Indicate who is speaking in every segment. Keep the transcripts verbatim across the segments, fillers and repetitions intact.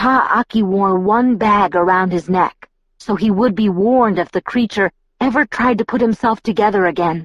Speaker 1: Ta'aki wore one bag around his neck, so he would be warned if the creature ever tried to put himself together again.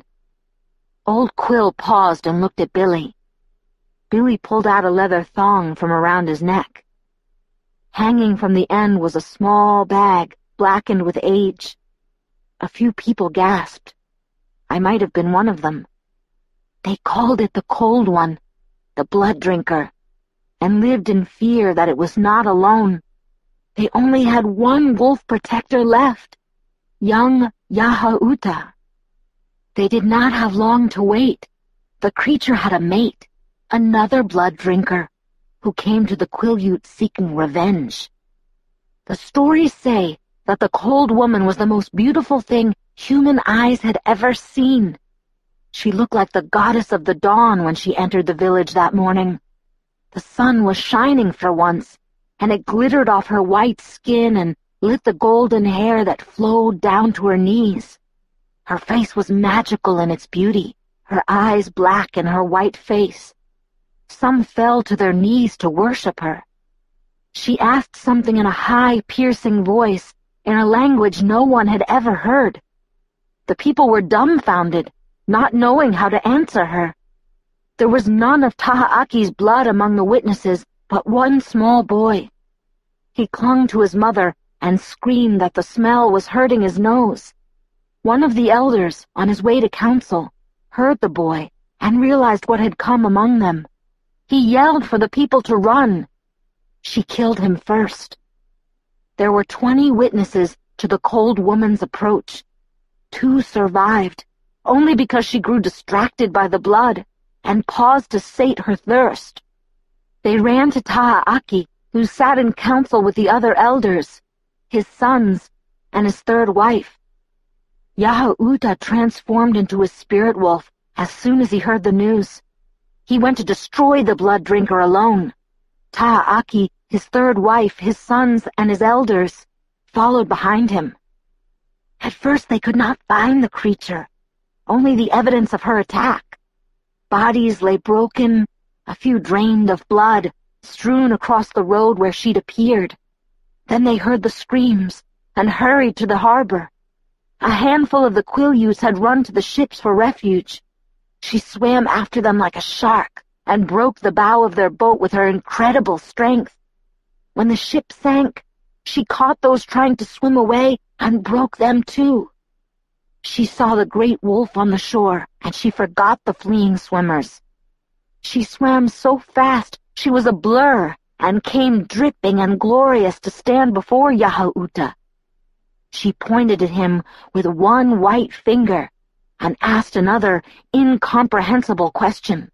Speaker 1: Old Quill paused and looked at Billy. Billy pulled out a leather thong from around his neck. Hanging from the end was a small bag, blackened with age. A few people gasped. I might have been one of them. They called it the Cold One, the Blood Drinker, and lived in fear that it was not alone. They only had one wolf protector left, young Yahauta. They did not have long to wait. The creature had a mate, another blood drinker, who came to the Quileute seeking revenge. The stories say that the Cold Woman was the most beautiful thing human eyes had ever seen. She looked like the goddess of the dawn when she entered the village that morning. The sun was shining for once, and it glittered off her white skin and lit the golden hair that flowed down to her knees. Her face was magical in its beauty, her eyes black in her white face. Some fell to their knees to worship her. She asked something in a high, piercing voice, in a language no one had ever heard. The people were dumbfounded, not knowing how to answer her. There was none of Ta'aki's blood among the witnesses, but one small boy. He clung to his mother and screamed that the smell was hurting his nose. One of the elders, on his way to council, heard the boy and realized what had come among them. He yelled for the people to run. She killed him first. There were twenty witnesses to the Cold Woman's approach. Two survived, only because she grew distracted by the blood and paused to sate her thirst. They ran to Ta'aki, who sat in council with the other elders, his sons, and his third wife. Yahauta transformed into a spirit wolf as soon as he heard the news. He went to destroy the blood drinker alone. Ta'aki, his third wife, his sons, and his elders followed behind him. At first they could not find the creature, only the evidence of her attack. Bodies lay broken, a few drained of blood, strewn across the road where she'd appeared. Then they heard the screams and hurried to the harbor. A handful of the Quileutes had run to the ships for refuge. She swam after them like a shark and broke the bow of their boat with her incredible strength. When the ship sank, she caught those trying to swim away and broke them too. She saw the great wolf on the shore, and she forgot the fleeing swimmers. She swam so fast she was a blur and came dripping and glorious to stand before Yahauta. She pointed at him with one white finger and asked another incomprehensible question.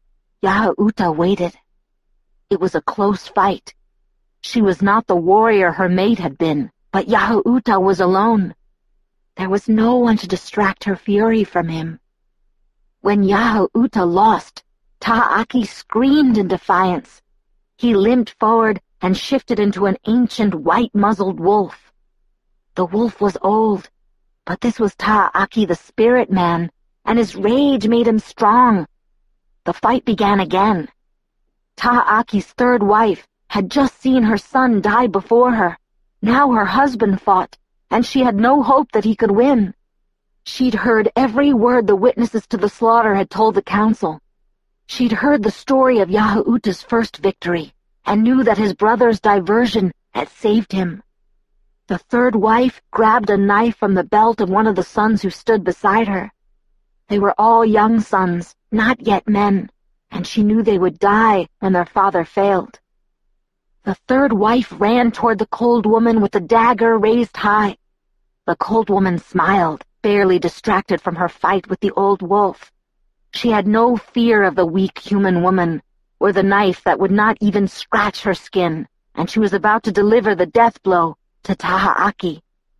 Speaker 1: Yahauta waited. It was a close fight. She was not the warrior her mate had been, but Yahauta was alone. There was no one to distract her fury from him. When Yahauta lost, Ta'aki screamed in defiance. He limped forward and shifted into an ancient white-muzzled wolf. The wolf was old, but this was Ta'aki the spirit man, and his rage made him strong. The fight began again. Ta'aki's third wife had just seen her son die before her. Now her husband fought, and she had no hope that he could win. She'd heard every word the witnesses to the slaughter had told the council. She'd heard the story of Yahauta's first victory, and knew that his brother's diversion had saved him. The third wife grabbed a knife from the belt of one of the sons who stood beside her. They were all young sons, not yet men, and she knew they would die when their father failed. The third wife ran toward the Cold Woman with the dagger raised high. The Cold Woman smiled, barely distracted from her fight with the old wolf. She had no fear of the weak human woman, or the knife that would not even scratch her skin, and she was about to deliver the death blow to Ta'aki.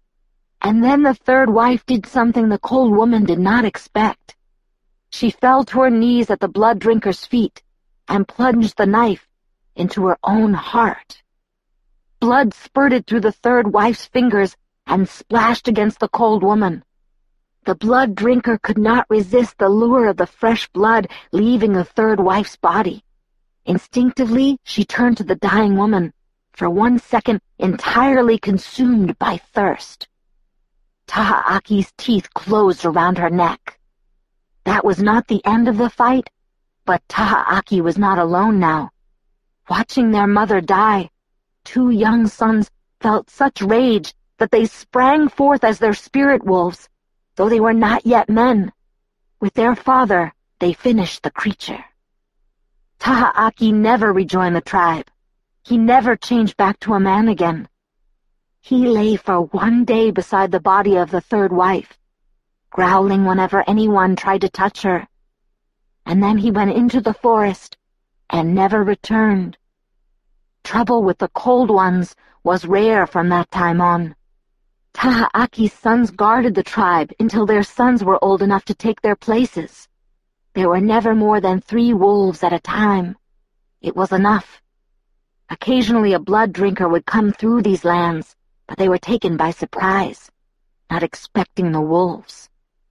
Speaker 1: And then the third wife did something the Cold Woman did not expect. She fell to her knees at the blood drinker's feet and plunged the knife into her own heart. Blood spurted through the third wife's fingers and splashed against the Cold Woman. The blood drinker could not resist the lure of the fresh blood leaving the third wife's body. Instinctively, she turned to the dying woman, for one second entirely consumed by thirst. Taha'aki's teeth closed around her neck. That was not the end of the fight, but Taha'aki was not alone now. Watching their mother die, two young sons felt such rage that they sprang forth as their spirit wolves, though they were not yet men. With their father, they finished the creature. Taha'aki never rejoined the tribe. He never changed back to a man again. He lay for one day beside the body of the third wife, growling whenever anyone tried to touch her. And then he went into the forest and never returned. Trouble with the Cold Ones was rare from that time on. Taha'aki's sons guarded the tribe until their sons were old enough to take their places. There were never more than three wolves at a time. It was enough. Occasionally a blood drinker would come through these lands, but they were taken by surprise, not expecting the wolves.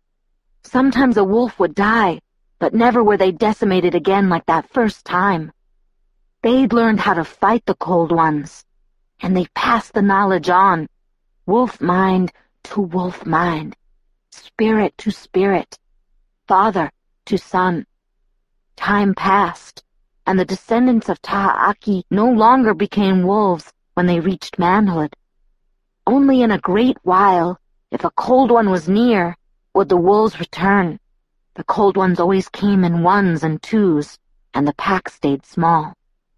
Speaker 1: Sometimes a wolf would die, but never were they decimated again like that first time. They'd learned how to fight the Cold Ones, and they passed the knowledge on, wolf mind to wolf mind, spirit to spirit, father to son. Time passed, and the descendants of Taha'aki no longer became wolves when they reached manhood. Only in a great while, if a Cold One was near, would the wolves return. The Cold Ones always came in ones and twos, and the pack stayed small.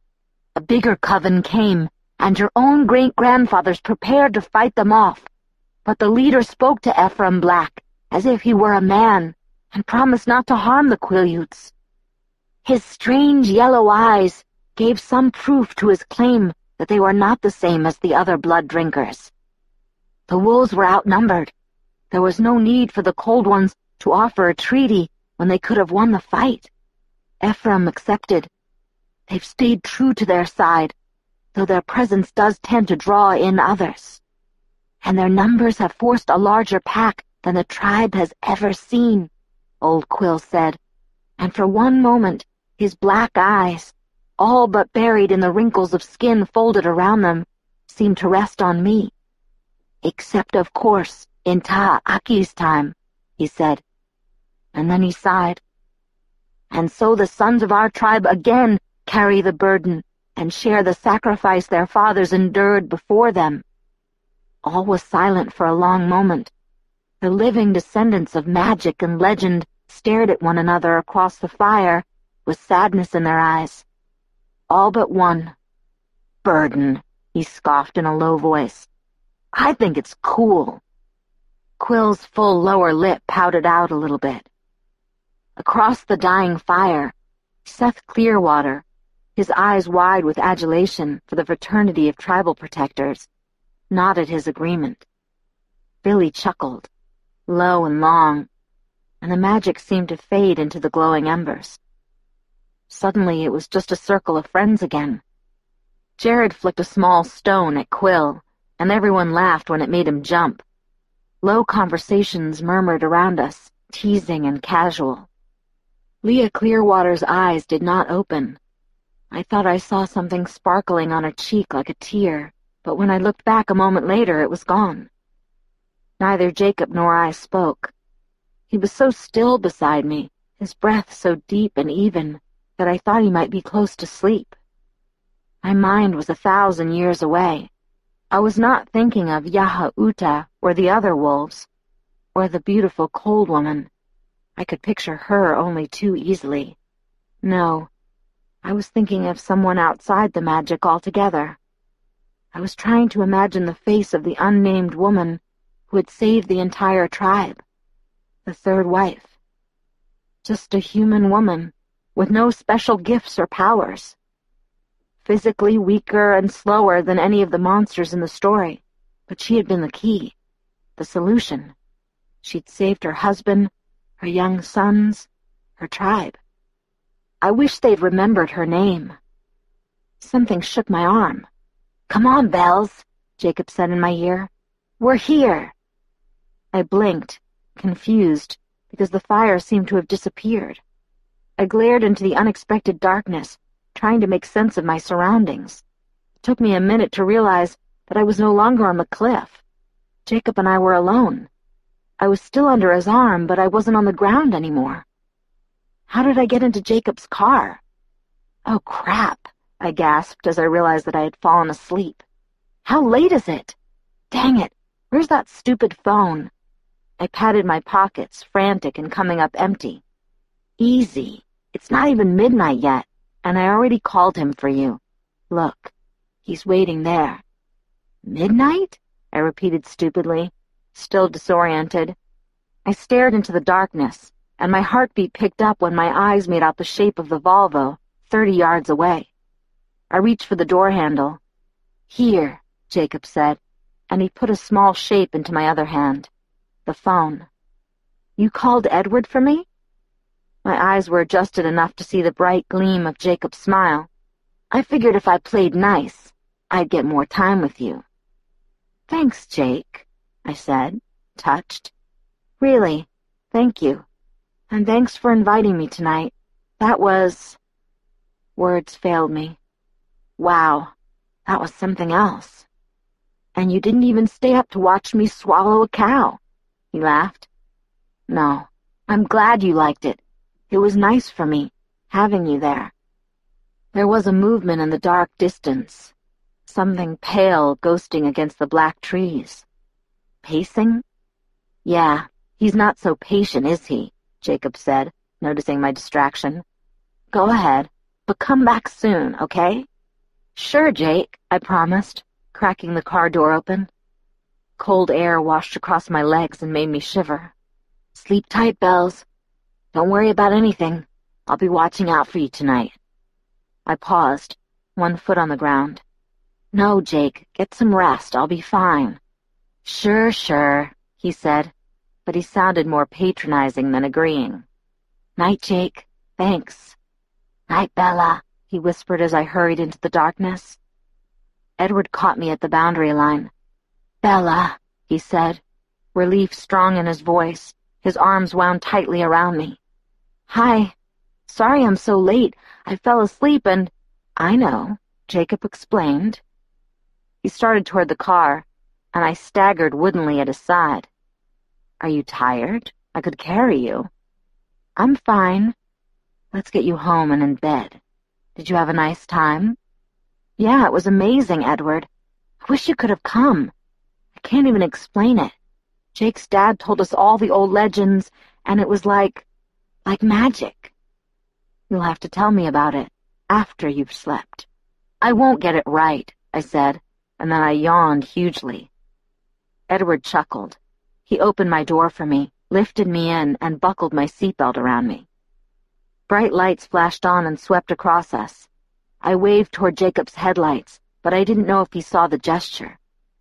Speaker 1: A bigger coven came, and your own great-grandfathers prepared to fight them off. But the leader spoke to Ephraim Black as if he were a man, and promised not to harm the Quileutes. His strange yellow eyes gave some proof to his claim that they were not the same as the other blood drinkers. The wolves were outnumbered. There was no need for the Cold Ones to offer a treaty when they could have won the fight. Ephraim accepted. They've stayed true to their side, though their presence does tend to draw in others. And their numbers have forced a larger pack than the tribe has ever seen, Old Quill said, and for one moment his black eyes, all but buried in the wrinkles of skin folded around them, seemed to rest on me. Except, of course, in Taha'aki's time, he said, and then he sighed. And so the sons of our tribe again carry the burden and share the sacrifice their fathers endured before them. All was silent for a long moment. The living descendants of magic and legend stared at one another across the fire with sadness in their eyes. All but one. Burden, he scoffed in a low voice. I think it's cool. Quill's full lower lip pouted out a little bit. Across the dying fire, Seth Clearwater, his eyes wide with adulation for the fraternity of tribal protectors, nodded his agreement. Billy chuckled, low and long, and the magic seemed to fade into the glowing embers. Suddenly it was just a circle of friends again. Jared flicked a small stone at Quill, and everyone laughed when it made him jump. Low conversations murmured around us, teasing and casual. Leah Clearwater's eyes did not open. I thought I saw something sparkling on her cheek like a tear, but when I looked back a moment later, it was gone. Neither Jacob nor I spoke. He was so still beside me, his breath so deep and even, that I thought he might be close to sleep. My mind was a thousand years away. I was not thinking of Yaha'uta or the other wolves, or the beautiful Cold Woman. I could picture her only too easily. No, I was thinking of someone outside the magic altogether. I was trying to imagine the face of the unnamed woman who had saved the entire tribe, the third wife. Just a human woman, with no special gifts or powers. Physically weaker and slower than any of the monsters in the story, but she had been the key, the solution. She'd saved her husband, her young sons, her tribe. I wish they'd remembered her name. Something shook my arm. "Come on, Bells," Jacob said in my ear. "We're here." I blinked, confused, because the fire seemed to have disappeared. I glared into the unexpected darkness, trying to make sense of my surroundings. took me a minute to realize that I was no longer on the cliff. Jacob and I were alone. I was still under his arm, but I wasn't on the ground anymore. How did I get into Jacob's car? Oh, crap, I gasped as I realized that I had fallen asleep. How late is it? Dang it, where's that stupid phone? I patted my pockets, frantic and coming up empty. Easy. It's not even midnight yet, and I already called him for you. Look, he's waiting there. Midnight? I repeated stupidly, still disoriented. I stared into the darkness, and my heartbeat picked up when my eyes made out the shape of the Volvo, thirty yards away. I reached for the door handle. Here, Jacob said, and he put a small shape into my other hand. The phone. You called Edward for me? My eyes were adjusted enough to see the bright gleam of Jacob's smile. I figured if I played nice, I'd get more time with you. Thanks, Jake, I said, touched. Really, thank you. And thanks for inviting me tonight. That was... Words failed me. Wow, that was something else. And you didn't even stay up to watch me swallow a cow, he laughed. No, I'm glad you liked it. It was nice for me, having you there. There was a movement in the dark distance, something pale ghosting against the black trees. Pacing? Yeah, he's not so patient, is he? Jacob said, noticing my distraction. Go ahead, but come back soon, okay? Sure, Jake, I promised, cracking the car door open. Cold air washed across my legs and made me shiver. Sleep tight, Bells. Don't worry about anything. I'll be watching out for you tonight. I paused, one foot on the ground. No, Jake, get some rest. I'll be fine. Sure, sure, he said, but he sounded more patronizing than agreeing. Night, Jake. Thanks. Night, Bella, he whispered as I hurried into the darkness. Edward caught me at the boundary line. Bella, he said, relief strong in his voice, his arms wound tightly around me. Hi. Sorry I'm so late. I fell asleep and... I know, Jacob explained. He started toward the car, and I staggered woodenly at his side. Are you tired? I could carry you. I'm fine. Let's get you home and in bed. Did you have a nice time? Yeah, it was amazing, Edward. I wish you could have come. I can't even explain it. Jake's dad told us all the old legends, and it was like... like magic. You'll have to tell me about it after you've slept. I won't get it right, I said, and then I yawned hugely. Edward chuckled. He opened my door for me, lifted me in, and buckled my seatbelt around me. Bright lights flashed on and swept across us. I waved toward Jacob's headlights, but I didn't know if he saw the gesture.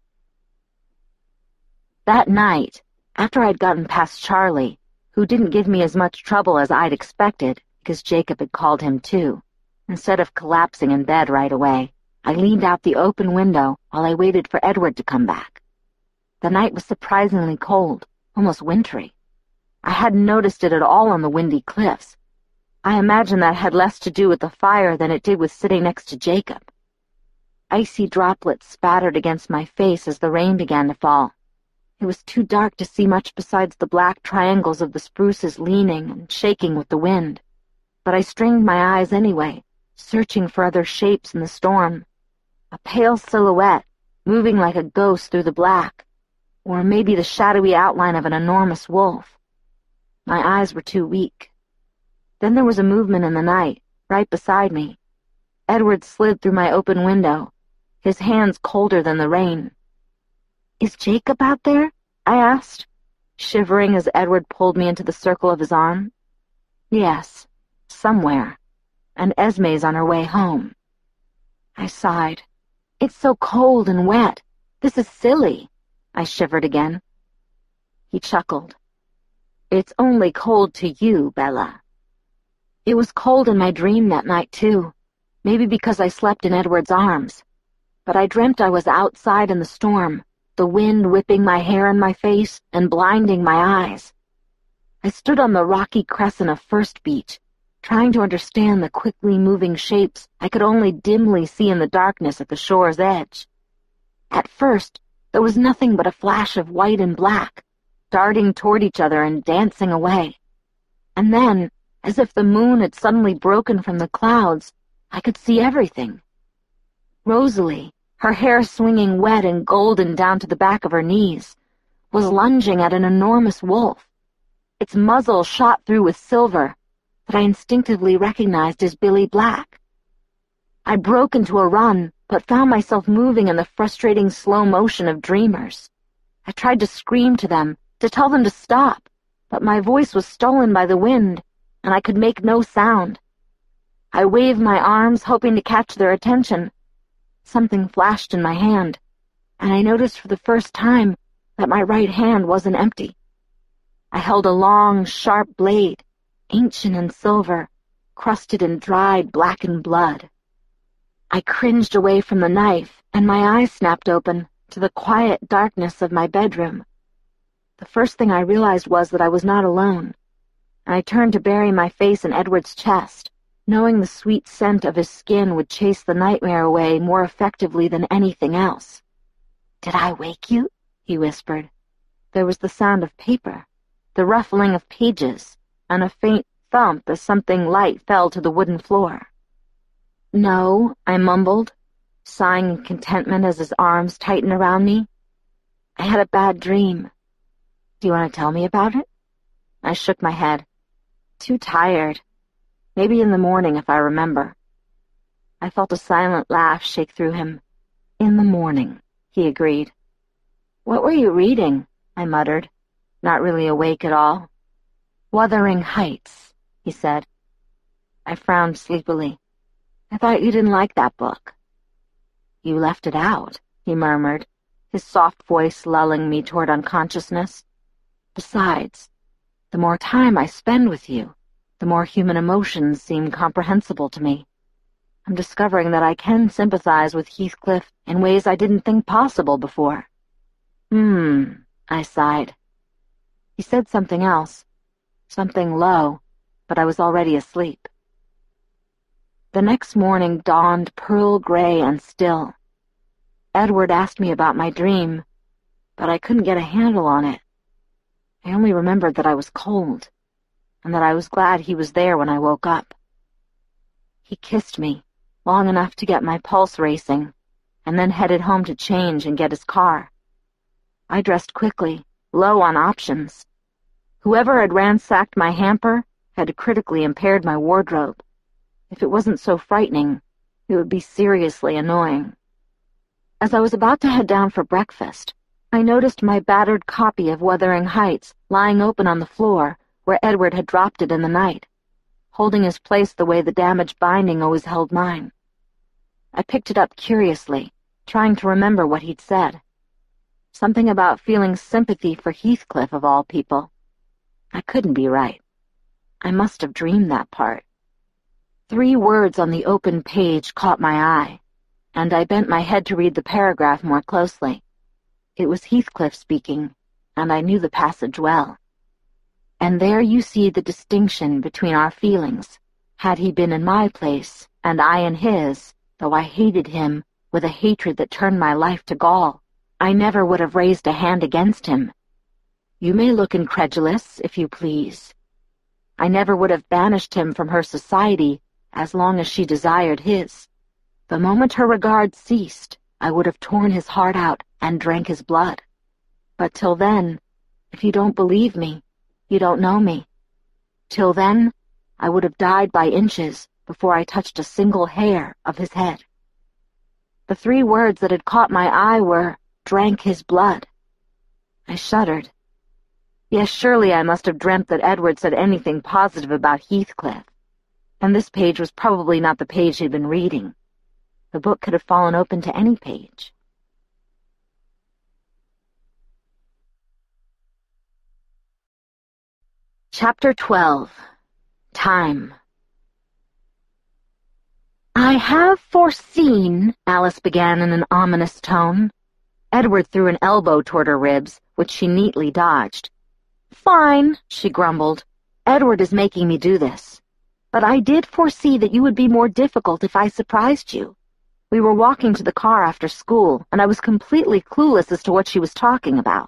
Speaker 1: That night, after I'd gotten past Charlie, who didn't give me as much trouble as I'd expected because Jacob had called him too, instead of collapsing in bed right away, I leaned out the open window while I waited for Edward to come back. The night was surprisingly cold, almost wintry. I hadn't noticed it at all on the windy cliffs. I imagine that had less to do with the fire than it did with sitting next to Jacob. Icy droplets spattered against my face as the rain began to fall. It was too dark to see much besides the black triangles of the spruces leaning and shaking with the wind. But I strained my eyes anyway, searching for other shapes in the storm. A pale silhouette, moving like a ghost through the black, or maybe the shadowy outline of an enormous wolf. My eyes were too weak. Then there was a movement in the night, right beside me. Edward slid through my open window, his hands colder than the rain. Is Jacob out there? I asked, shivering as Edward pulled me into the circle of his arm. Yes, somewhere, and Esme's on her way home. I sighed. It's so cold and wet. This is silly. I shivered again. He chuckled. It's only cold to you, Bella. It was cold in my dream that night, too, maybe because I slept in Edward's arms. But I dreamt I was outside in the storm, the wind whipping my hair and my face and blinding my eyes. I stood on the rocky crescent of First Beach, trying to understand the quickly moving shapes I could only dimly see in the darkness at the shore's edge. At first, there was nothing but a flash of white and black, darting toward each other and dancing away. And then, as if the moon had suddenly broken from the clouds, I could see everything. Rosalie, her hair swinging wet and golden down to the back of her knees, was lunging at an enormous wolf. Its muzzle shot through with silver that I instinctively recognized as Billy Black. I broke into a run, but found myself moving in the frustrating slow motion of dreamers. I tried to scream to them, to tell them to stop, but my voice was stolen by the wind, and I could make no sound. I waved my arms, hoping to catch their attention. Something flashed in my hand, and I noticed for the first time that my right hand wasn't empty. I held a long, sharp blade, ancient and silver, crusted in dried, blackened blood. I cringed away from the knife, and my eyes snapped open to the quiet darkness of my bedroom. The first thing I realized was that I was not alone, and I turned to bury my face in Edward's chest, knowing the sweet scent of his skin would chase the nightmare away more effectively than anything else. "Did I wake you?" he whispered. There was the sound of paper, the ruffling of pages, and a faint thump as something light fell to the wooden floor. "No," I mumbled, sighing in contentment as his arms tightened around me. "I had a bad dream. Do you want to tell me about it?" I shook my head. "Too tired. Maybe in the morning if I remember." I felt a silent laugh shake through him. "In the morning," he agreed. "What were you reading?" I muttered, not really awake at all. "Wuthering Heights," he said. I frowned sleepily. "I thought you didn't like that book." "You left it out," he murmured, his soft voice lulling me toward unconsciousness. "Besides, the more time I spend with you, the more human emotions seem comprehensible to me. I'm discovering that I can sympathize with Heathcliff in ways I didn't think possible before." Hmm, I sighed. He said something else, something low, but I was already asleep. The next morning dawned pearl gray and still. Edward asked me about my dream, but I couldn't get a handle on it. I only remembered that I was cold, and that I was glad he was there when I woke up. He kissed me, long enough to get my pulse racing, and then headed home to change and get his car. I dressed quickly, low on options. Whoever had ransacked my hamper had critically impaired my wardrobe. If it wasn't so frightening, it would be seriously annoying. As I was about to head down for breakfast, I noticed my battered copy of Wuthering Heights lying open on the floor where Edward had dropped it in the night, holding his place the way the damaged binding always held mine. I picked it up curiously, trying to remember what he'd said. Something about feeling sympathy for Heathcliff of all people. I couldn't be right. I must have dreamed that part. Three words on the open page caught my eye, and I bent my head to read the paragraph more closely. It was Heathcliff speaking, and I knew the passage well. "And there you see the distinction between our feelings. Had he been in my place, and I in his, though I hated him with a hatred that turned my life to gall, I never would have raised a hand against him. You may look incredulous, if you please. I never would have banished him from her society as long as she desired his. The moment her regard ceased, I would have torn his heart out and drank his blood. But till then, if you don't believe me, you don't know me. Till then, I would have died by inches before I touched a single hair of his head." The three words that had caught my eye were, "drank his blood." I shuddered. Yes, surely I must have dreamt that Edward said anything positive about Heathcliff, and this page was probably not the page he'd been reading. The book could have fallen open to any page. Chapter twelve. Time. "I have foreseen," Alice began in an ominous tone. Edward threw an elbow toward her ribs, which she neatly dodged. "Fine," she grumbled. "Edward is making me do this." but I did foresee that you would be more difficult if I surprised you. We were walking to the car after school, and I was completely clueless as to what she was talking about.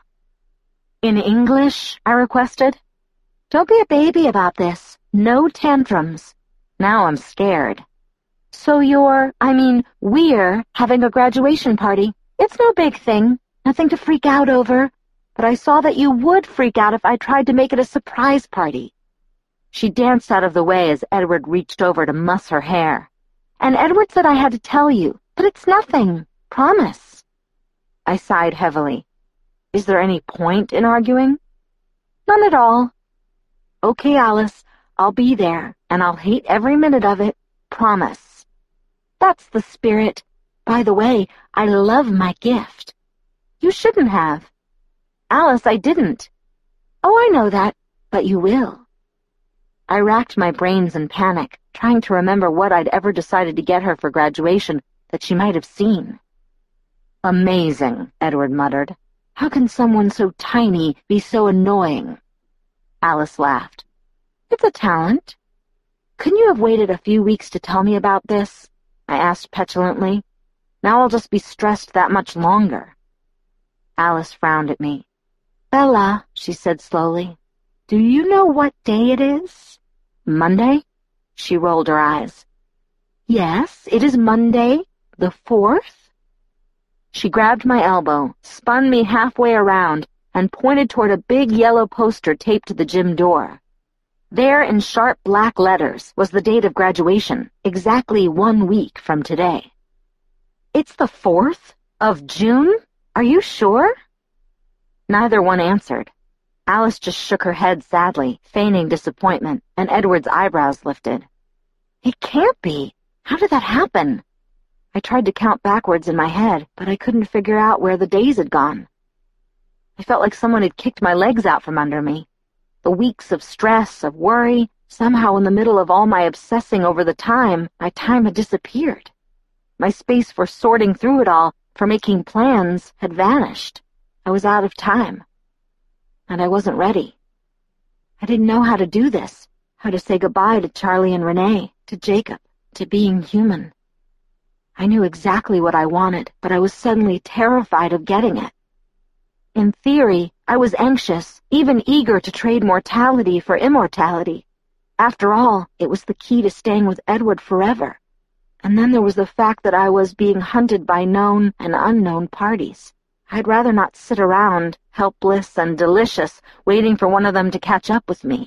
Speaker 1: In English, I requested. Don't be a baby about this. No tantrums. Now I'm scared. So you're, I mean, we're having a graduation party. It's no big thing, nothing to freak out over, but I saw that you would freak out if I tried to make it a surprise party. She danced out of the way as Edward reached over to muss her hair. And Edward said I had to tell you, but it's nothing. Promise. I sighed heavily. Is there any point in arguing? None at all. Okay, Alice, I'll be there, and I'll hate every minute of it. Promise. That's the spirit. By the way, I love my gift. You shouldn't have. Alice, I didn't. Oh, I know that, but you will. I racked my brains in panic, trying to remember what I'd ever decided to get her for graduation that she might have seen. Amazing, Edward muttered. How can someone so tiny be so annoying? Alice laughed. It's a talent. Couldn't you have waited a few weeks to tell me about this? I asked petulantly. Now I'll just be stressed that much longer. Alice frowned at me. Bella, she said slowly, do you know what day it is? Monday? She rolled her eyes. Yes, it is Monday, the fourth. She grabbed my elbow, spun me halfway around, and pointed toward a big yellow poster taped to the gym door. There, in sharp black letters, was the date of graduation, exactly one week from today. It's the fourth of June? Are you sure? Neither one answered. Alice just shook her head sadly, feigning disappointment, and Edward's eyebrows lifted. It can't be. How did that happen? I tried to count backwards in my head, but I couldn't figure out where the days had gone. I felt like someone had kicked my legs out from under me. The weeks of stress, of worry, somehow in the middle of all my obsessing over the time, my time had disappeared. My space for sorting through it all, for making plans, had vanished. I was out of time. And I wasn't ready. I didn't know how to do this, how to say goodbye to Charlie and Renee, to Jacob, to being human. I knew exactly what I wanted, but I was suddenly terrified of getting it. In theory, I was anxious, even eager to trade mortality for immortality. After all, it was the key to staying with Edward forever. And then there was the fact that I was being hunted by known and unknown parties. I'd rather not sit around, helpless and delicious, waiting for one of them to catch up with me.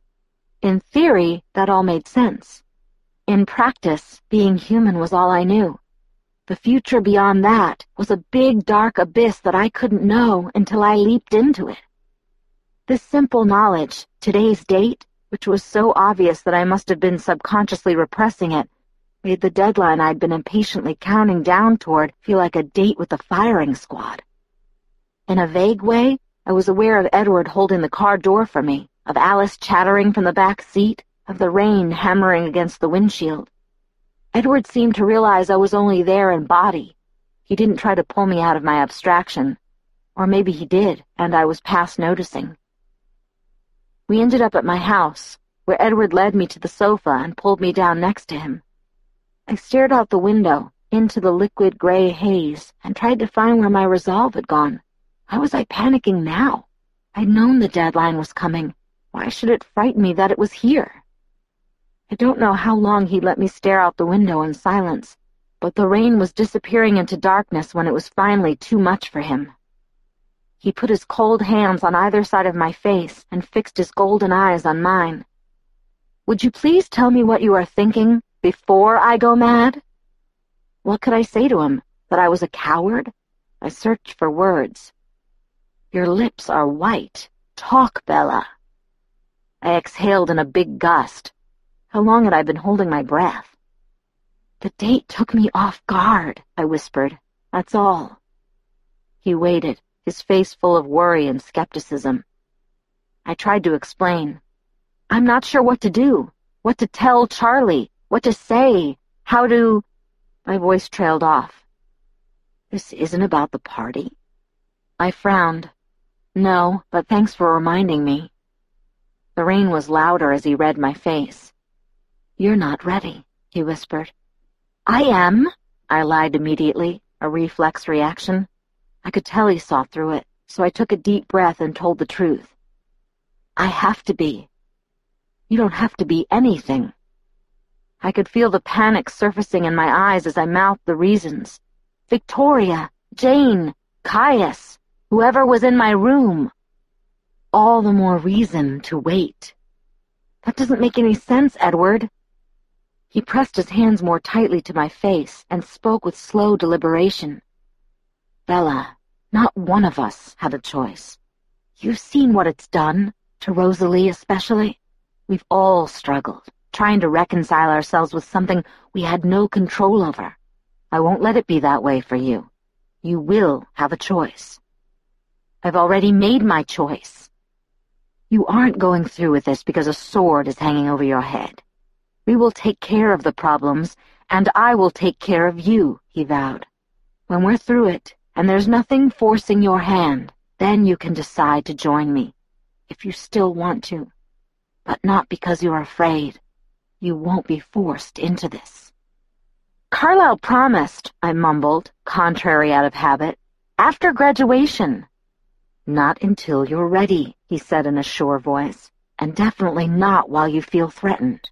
Speaker 1: In theory, that all made sense. In practice, being human was all I knew. The future beyond that was a big, dark abyss that I couldn't know until I leaped into it. This simple knowledge, today's date, which was so obvious that I must have been subconsciously repressing it, made the deadline I'd been impatiently counting down toward feel like a date with the firing squad. In a vague way, I was aware of Edward holding the car door for me, of Alice chattering from the back seat, of the rain hammering against the windshield. Edward seemed to realize I was only there in body. He didn't try to pull me out of my abstraction. Or maybe he did, and I was past noticing. We ended up at my house, where Edward led me to the sofa and pulled me down next to him. I stared out the window, into the liquid gray haze, and tried to find where my resolve had gone. Why was I panicking now? I'd known the deadline was coming. Why should it frighten me that it was here? I don't know how long he let me stare out the window in silence, but the rain was disappearing into darkness when it was finally too much for him. He put his cold hands on either side of my face and fixed his golden eyes on mine. Would you please tell me what you are thinking before I go mad? What could I say to him? That I was a coward? I searched for words. Your lips are white. Talk, Bella. I exhaled in a big gust. How long had I been holding my breath? The date took me off guard, I whispered. That's all. He waited, his face full of worry and skepticism. I tried to explain. I'm not sure what to do, what to tell Charlie, what to say, how to... My voice trailed off. This isn't about the party. I frowned. No, but thanks for reminding me. The rain was louder as he read my face. "You're not ready," he whispered. "I am," I lied immediately, a reflex reaction. I could tell he saw through it, so I took a deep breath and told the truth. "I have to be." "You don't have to be anything." I could feel the panic surfacing in my eyes as I mouthed the reasons. Victoria, Jane, Caius, whoever was in my room. All the more reason to wait. "That doesn't make any sense, Edward." He pressed his hands more tightly to my face and spoke with slow deliberation. "Bella, not one of us had a choice. You've seen what it's done, to Rosalie especially. We've all struggled, trying to reconcile ourselves with something we had no control over. I won't let it be that way for you. You will have a choice." "I've already made my choice." "You aren't going through with this because a sword is hanging over your head. We will take care of the problems, and I will take care of you," he vowed. "When we're through it, and there's nothing forcing your hand, then you can decide to join me, if you still want to. But not because you're afraid. You won't be forced into this." "Carlisle promised," I mumbled, contrary out of habit. "After graduation." "Not until you're ready," he said in a sure voice, "and definitely not while you feel threatened."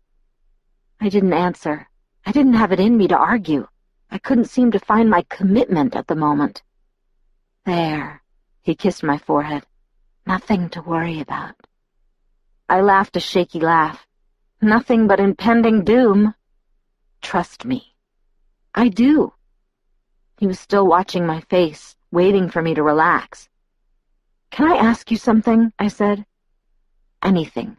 Speaker 1: I didn't answer. I didn't have it in me to argue. I couldn't seem to find my commitment at the moment. "There," he kissed my forehead. "Nothing to worry about." I laughed a shaky laugh. "Nothing but impending doom." "Trust me." "I do." He was still watching my face, waiting for me to relax. "Can I ask you something?" I said. "Anything."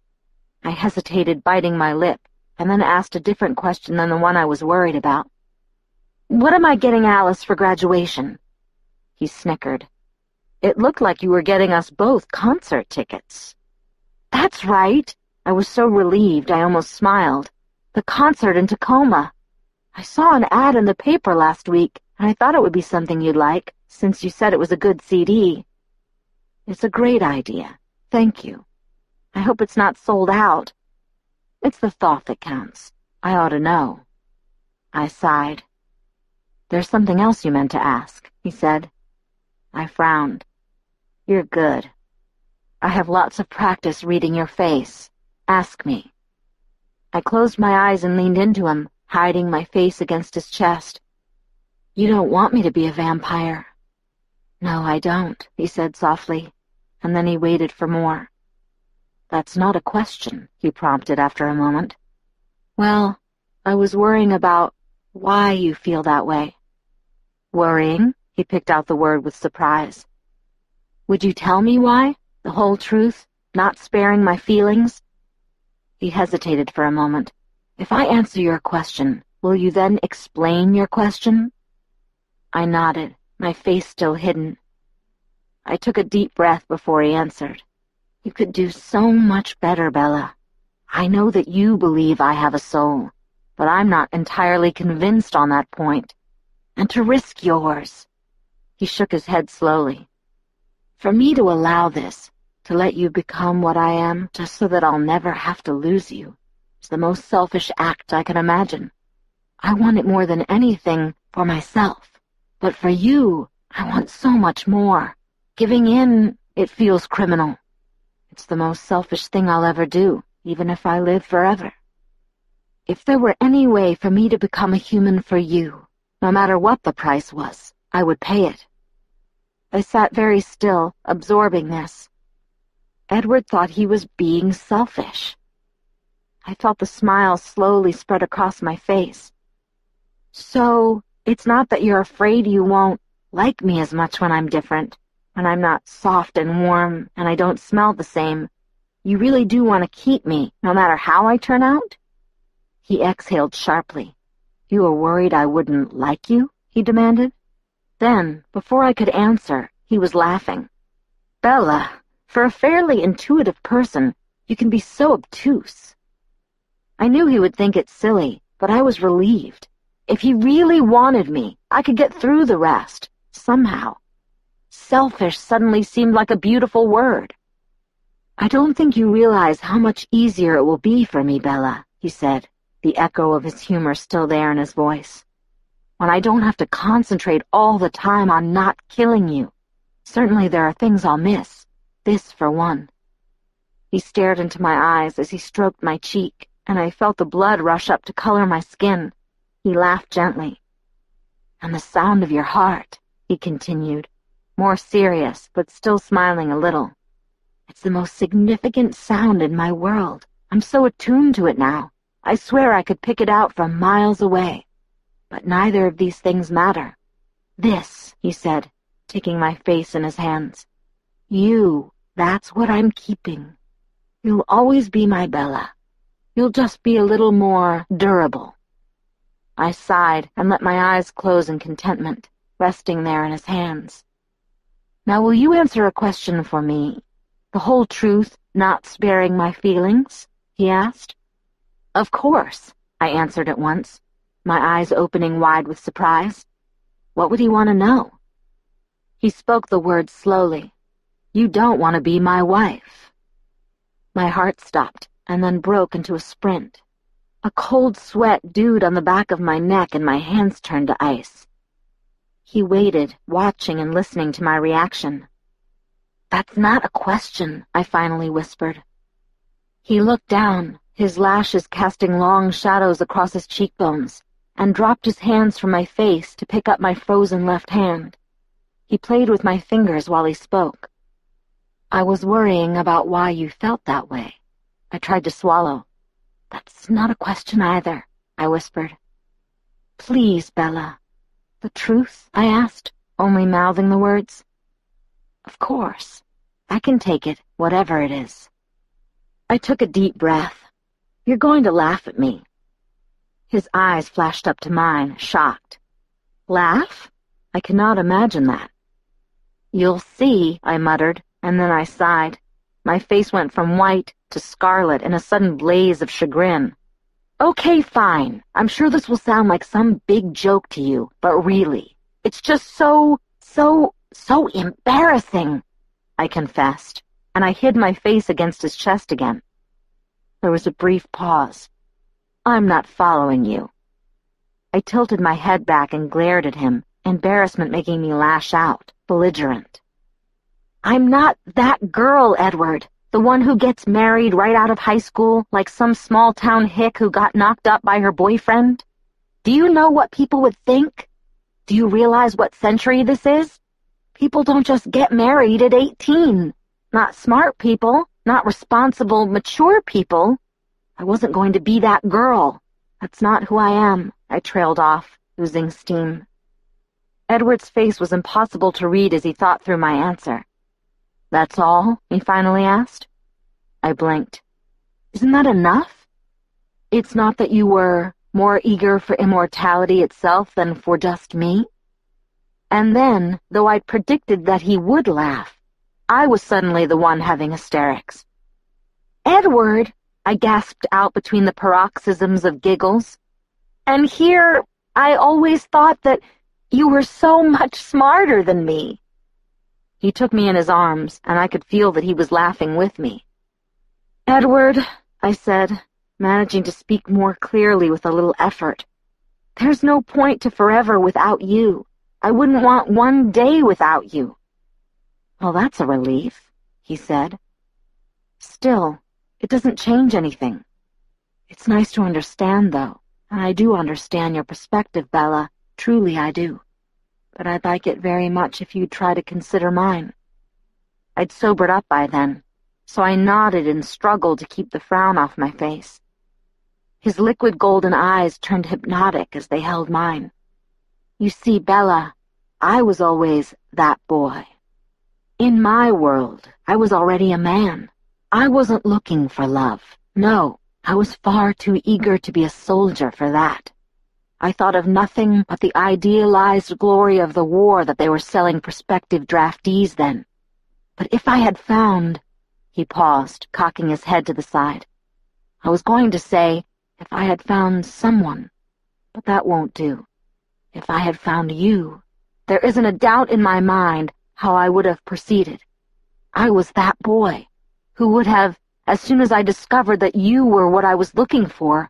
Speaker 1: I hesitated, biting my lip, and then asked a different question than the one I was worried about. "What am I getting Alice for graduation?" He snickered. "It looked like you were getting us both concert tickets." "That's right." I was so relieved I almost smiled. "The concert in Tacoma. I saw an ad in the paper last week, and I thought it would be something you'd like, since you said it was a good C D. "It's a great idea. Thank you. I hope it's not sold out." "It's the thought that counts. I ought to know." I sighed. "There's something else you meant to ask," he said. I frowned. "You're good. I have lots of practice reading your face. Ask me." I closed my eyes and leaned into him, hiding my face against his chest. "You don't want me to be a vampire." "No, I don't," he said softly, and then he waited for more. "That's not a question," he prompted after a moment. "Well, I was worrying about why you feel that way." "Worrying?" He picked out the word with surprise. "Would you tell me why? The whole truth, not sparing my feelings?" He hesitated for a moment. "If I answer your question, will you then explain your question?" I nodded, my face still hidden. I took a deep breath before he answered. "You could do so much better, Bella. I know that you believe I have a soul, but I'm not entirely convinced on that point. And to risk yours—" He shook his head slowly. "For me to allow this, to let you become what I am, just so that I'll never have to lose you, is the most selfish act I can imagine. I want it more than anything for myself. But for you, I want so much more. Giving in, it feels criminal. It's the most selfish thing I'll ever do, even if I live forever. If there were any way for me to become a human for you, no matter what the price was, I would pay it." I sat very still, absorbing this. Edward thought he was being selfish. I felt the smile slowly spread across my face. "So, it's not that you're afraid you won't like me as much when I'm different, when I'm not soft and warm and I don't smell the same. You really do want to keep me, no matter how I turn out?" He exhaled sharply. "You were worried I wouldn't like you?" he demanded. Then, before I could answer, he was laughing. "Bella, for a fairly intuitive person, you can be so obtuse." I knew he would think it silly, but I was relieved. If he really wanted me, I could get through the rest, somehow. Selfish suddenly seemed like a beautiful word. "I don't think you realize how much easier it will be for me, Bella," he said, the echo of his humor still there in his voice. "When I don't have to concentrate all the time on not killing you. Certainly there are things I'll miss. This, for one." He stared into my eyes as he stroked my cheek, and I felt the blood rush up to color my skin. He laughed gently. "And the sound of your heart," he continued, more serious, but still smiling a little. "It's the most significant sound in my world. I'm so attuned to it now. I swear I could pick it out from miles away. But neither of these things matter. This," he said, taking my face in his hands. "You, that's what I'm keeping. You'll always be my Bella. You'll just be a little more durable." I sighed and let my eyes close in contentment, resting there in his hands. "Now will you answer a question for me? The whole truth, not sparing my feelings?" he asked. "Of course," I answered at once, my eyes opening wide with surprise. What would he want to know? He spoke the words slowly. "You don't want to be my wife." My heart stopped and then broke into a sprint. A cold sweat dewed on the back of my neck and my hands turned to ice. He waited, watching and listening to my reaction. "That's not a question," I finally whispered. He looked down, his lashes casting long shadows across his cheekbones, and dropped his hands from my face to pick up my frozen left hand. He played with my fingers while he spoke. "I was worrying about why you felt that way." I tried to swallow. "That's not a question either," I whispered. "Please, Bella." "The truth?" I asked, only mouthing the words. "Of course. I can take it, whatever it is." I took a deep breath. "You're going to laugh at me." His eyes flashed up to mine, shocked. "Laugh? I cannot imagine that." "You'll see," I muttered, and then I sighed. My face went from white to scarlet in a sudden blaze of chagrin. "Okay, fine. I'm sure this will sound like some big joke to you, but really, it's just so, so, so embarrassing," I confessed, and I hid my face against his chest again. There was a brief pause. "I'm not following you." I tilted my head back and glared at him, embarrassment making me lash out, belligerent. "I'm not that girl, Edward, the one who gets married right out of high school like some small-town hick who got knocked up by her boyfriend. Do you know what people would think? Do you realize what century this is? People don't just get married at eighteen. Not smart people, not responsible, mature people. I wasn't going to be that girl. That's not who I am," I trailed off, losing steam. Edward's face was impossible to read as he thought through my answer. "That's all?" he finally asked. I blinked. "Isn't that enough? It's not that you were more eager for immortality itself than for just me?" And then, though I'd predicted that he would laugh, I was suddenly the one having hysterics. "Edward," I gasped out between the paroxysms of giggles. "And here, I always thought that you were so much smarter than me." He took me in his arms, and I could feel that he was laughing with me. "Edward," I said, managing to speak more clearly with a little effort, "there's no point to forever without you. I wouldn't want one day without you." "Well, that's a relief," he said. "Still, it doesn't change anything. It's nice to understand, though, and I do understand your perspective, Bella. Truly I do. But I'd like it very much if you'd try to consider mine." I'd sobered up by then, so I nodded and struggled to keep the frown off my face. His liquid golden eyes turned hypnotic as they held mine. "You see, Bella, I was always that boy. In my world, I was already a man. I wasn't looking for love. No, I was far too eager to be a soldier for that. I thought of nothing but the idealized glory of the war that they were selling prospective draftees then. But if I had found—" He paused, cocking his head to the side. "I was going to say, if I had found someone, but that won't do. If I had found you, there isn't a doubt in my mind how I would have proceeded. I was that boy, who would have, as soon as I discovered that you were what I was looking for,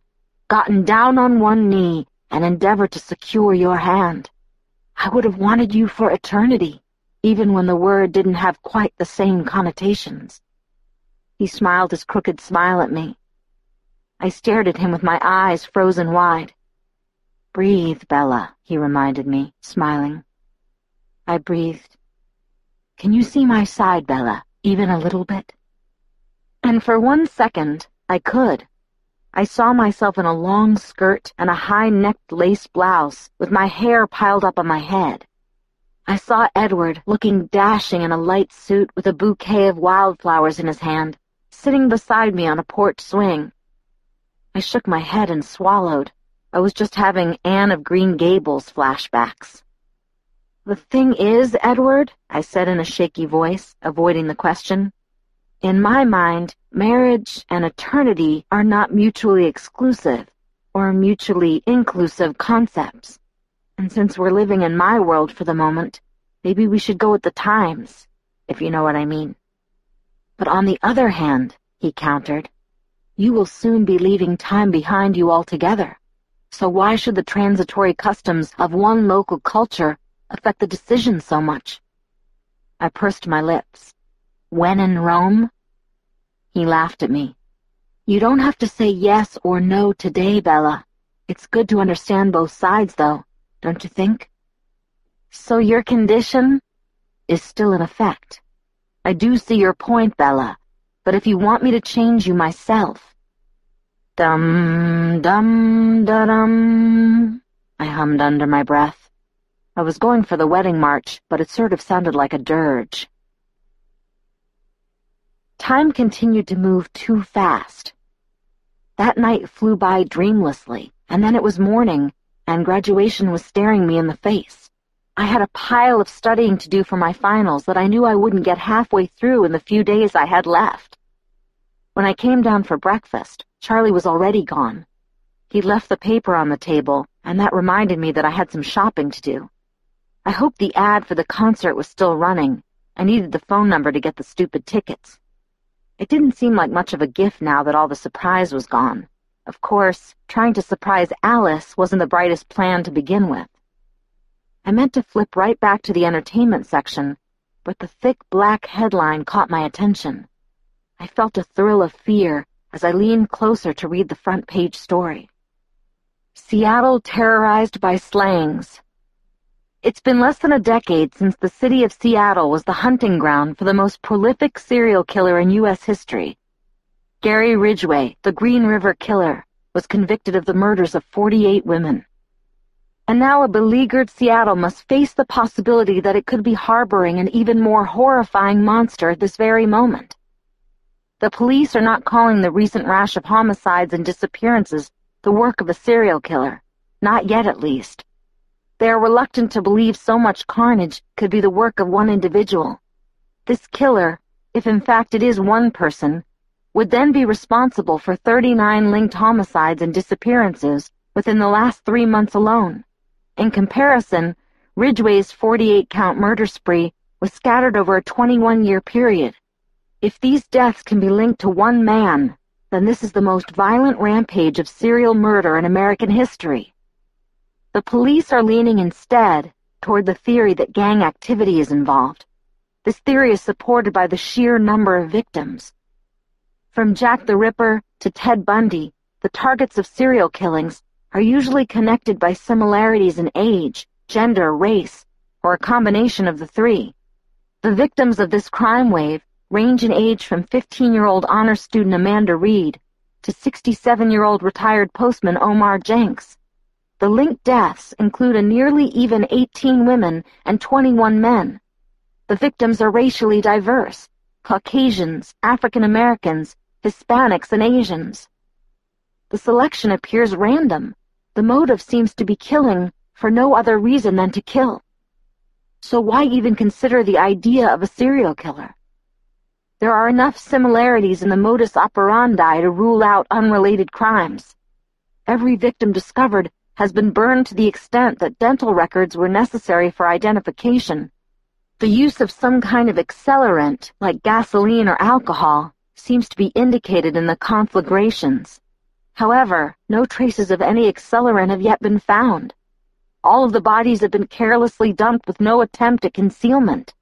Speaker 1: gotten down on one knee and endeavored to secure your hand. I would have wanted you for eternity, even when the word didn't have quite the same connotations." He smiled his crooked smile at me. I stared at him with my eyes frozen wide. "Breathe, Bella," he reminded me, smiling. I breathed. "Can you see my side, Bella, even a little bit?" And for one second, I could. I saw myself in a long skirt and a high-necked lace blouse with my hair piled up on my head. I saw Edward looking dashing in a light suit with a bouquet of wildflowers in his hand, sitting beside me on a porch swing. I shook my head and swallowed. I was just having Anne of Green Gables flashbacks. "The thing is, Edward," I said in a shaky voice, avoiding the question, "in my mind, marriage and eternity are not mutually exclusive or mutually inclusive concepts. And since we're living in my world for the moment, maybe we should go with the times, if you know what I mean." "But on the other hand," he countered, "you will soon be leaving time behind you altogether. So why should the transitory customs of one local culture affect the decision so much?" I pursed my lips. "When in Rome?" He laughed at me. "You don't have to say yes or no today, Bella. It's good to understand both sides, though, don't you think?" "So your condition is still in effect. I do see your point, Bella, but if you want me to change you myself—" "Dum, dum, da-dum," I hummed under my breath. I was going for the wedding march, but it sort of sounded like a dirge. Time continued to move too fast. That night flew by dreamlessly, and then it was morning, and graduation was staring me in the face. I had a pile of studying to do for my finals that I knew I wouldn't get halfway through in the few days I had left. When I came down for breakfast, Charlie was already gone. He'd left the paper on the table, and that reminded me that I had some shopping to do. I hoped the ad for the concert was still running. I needed the phone number to get the stupid tickets. It didn't seem like much of a gift now that all the surprise was gone. Of course, trying to surprise Alice wasn't the brightest plan to begin with. I meant to flip right back to the entertainment section, but the thick black headline caught my attention. I felt a thrill of fear as I leaned closer to read the front page story. Seattle terrorized by slangs. It's been less than a decade since the city of Seattle was the hunting ground for the most prolific serial killer in U S history. Gary Ridgway, the Green River Killer, was convicted of the murders of forty-eight women. And now a beleaguered Seattle must face the possibility that it could be harboring an even more horrifying monster at this very moment. The police are not calling the recent rash of homicides and disappearances the work of a serial killer, not yet at least. They are reluctant to believe so much carnage could be the work of one individual. This killer, if in fact it is one person, would then be responsible for thirty-nine linked homicides and disappearances within the last three months alone. In comparison, Ridgway's forty-eight count murder spree was scattered over a twenty-one-year period. If these deaths can be linked to one man, then this is the most violent rampage of serial murder in American history. The police are leaning instead toward the theory that gang activity is involved. This theory is supported by the sheer number of victims. From Jack the Ripper to Ted Bundy, the targets of serial killings are usually connected by similarities in age, gender, race, or a combination of the three. The victims of this crime wave range in age from fifteen-year-old honor student Amanda Reed to sixty-seven-year-old retired postman Omar Jenks. The linked deaths include a nearly even eighteen women and twenty-one men. The victims are racially diverse: Caucasians, African Americans, Hispanics, and Asians. The selection appears random. The motive seems to be killing for no other reason than to kill. So why even consider the idea of a serial killer? There are enough similarities in the modus operandi to rule out unrelated crimes. Every victim discovered has been burned to the extent that dental records were necessary for identification. The use of some kind of accelerant, like gasoline or alcohol, seems to be indicated in the conflagrations. However, no traces of any accelerant have yet been found. All of the bodies have been carelessly dumped with no attempt at concealment.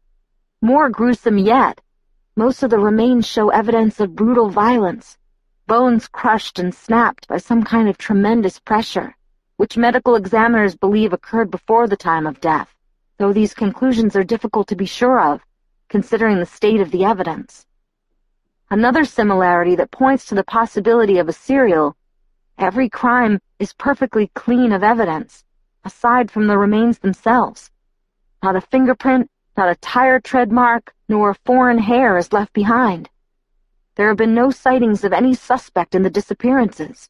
Speaker 1: More gruesome yet, most of the remains show evidence of brutal violence, bones crushed and snapped by some kind of tremendous pressure, which medical examiners believe occurred before the time of death, though these conclusions are difficult to be sure of, considering the state of the evidence. Another similarity that points to the possibility of a serial: every crime is perfectly clean of evidence, aside from the remains themselves. Not a fingerprint, not a tire tread mark, nor a foreign hair is left behind. There have been no sightings of any suspect in the disappearances.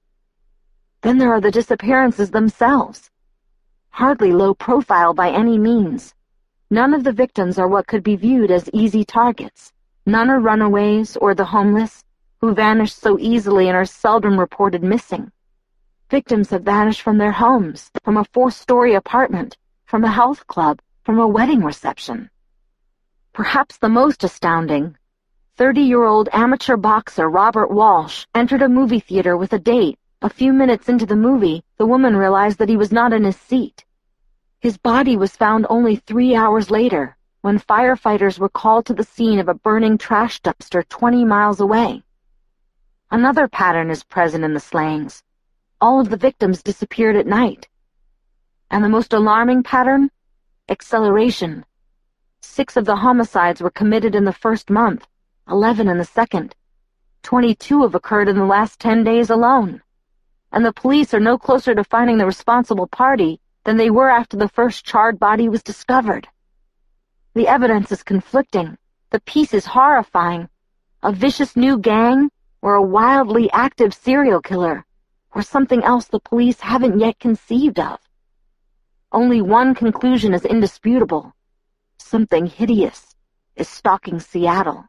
Speaker 1: Then there are the disappearances themselves. Hardly low profile by any means. None of the victims are what could be viewed as easy targets. None are runaways or the homeless, who vanish so easily and are seldom reported missing. Victims have vanished from their homes, from a four-story apartment, from a health club, from a wedding reception. Perhaps the most astounding, thirty-year-old amateur boxer Robert Walsh entered a movie theater with a date. A few minutes into the movie, the woman realized that he was not in his seat. His body was found only three hours later, when firefighters were called to the scene of a burning trash dumpster twenty miles away. Another pattern is present in the slayings. All of the victims disappeared at night. And the most alarming pattern? Acceleration. Six of the homicides were committed in the first month, eleven in the second. Twenty-two have occurred in the last ten days alone. And the police are no closer to finding the responsible party than they were after the first charred body was discovered. The evidence is conflicting. The piece is horrifying. A vicious new gang, or a wildly active serial killer, or something else the police haven't yet conceived of. Only one conclusion is indisputable. Something hideous is stalking Seattle.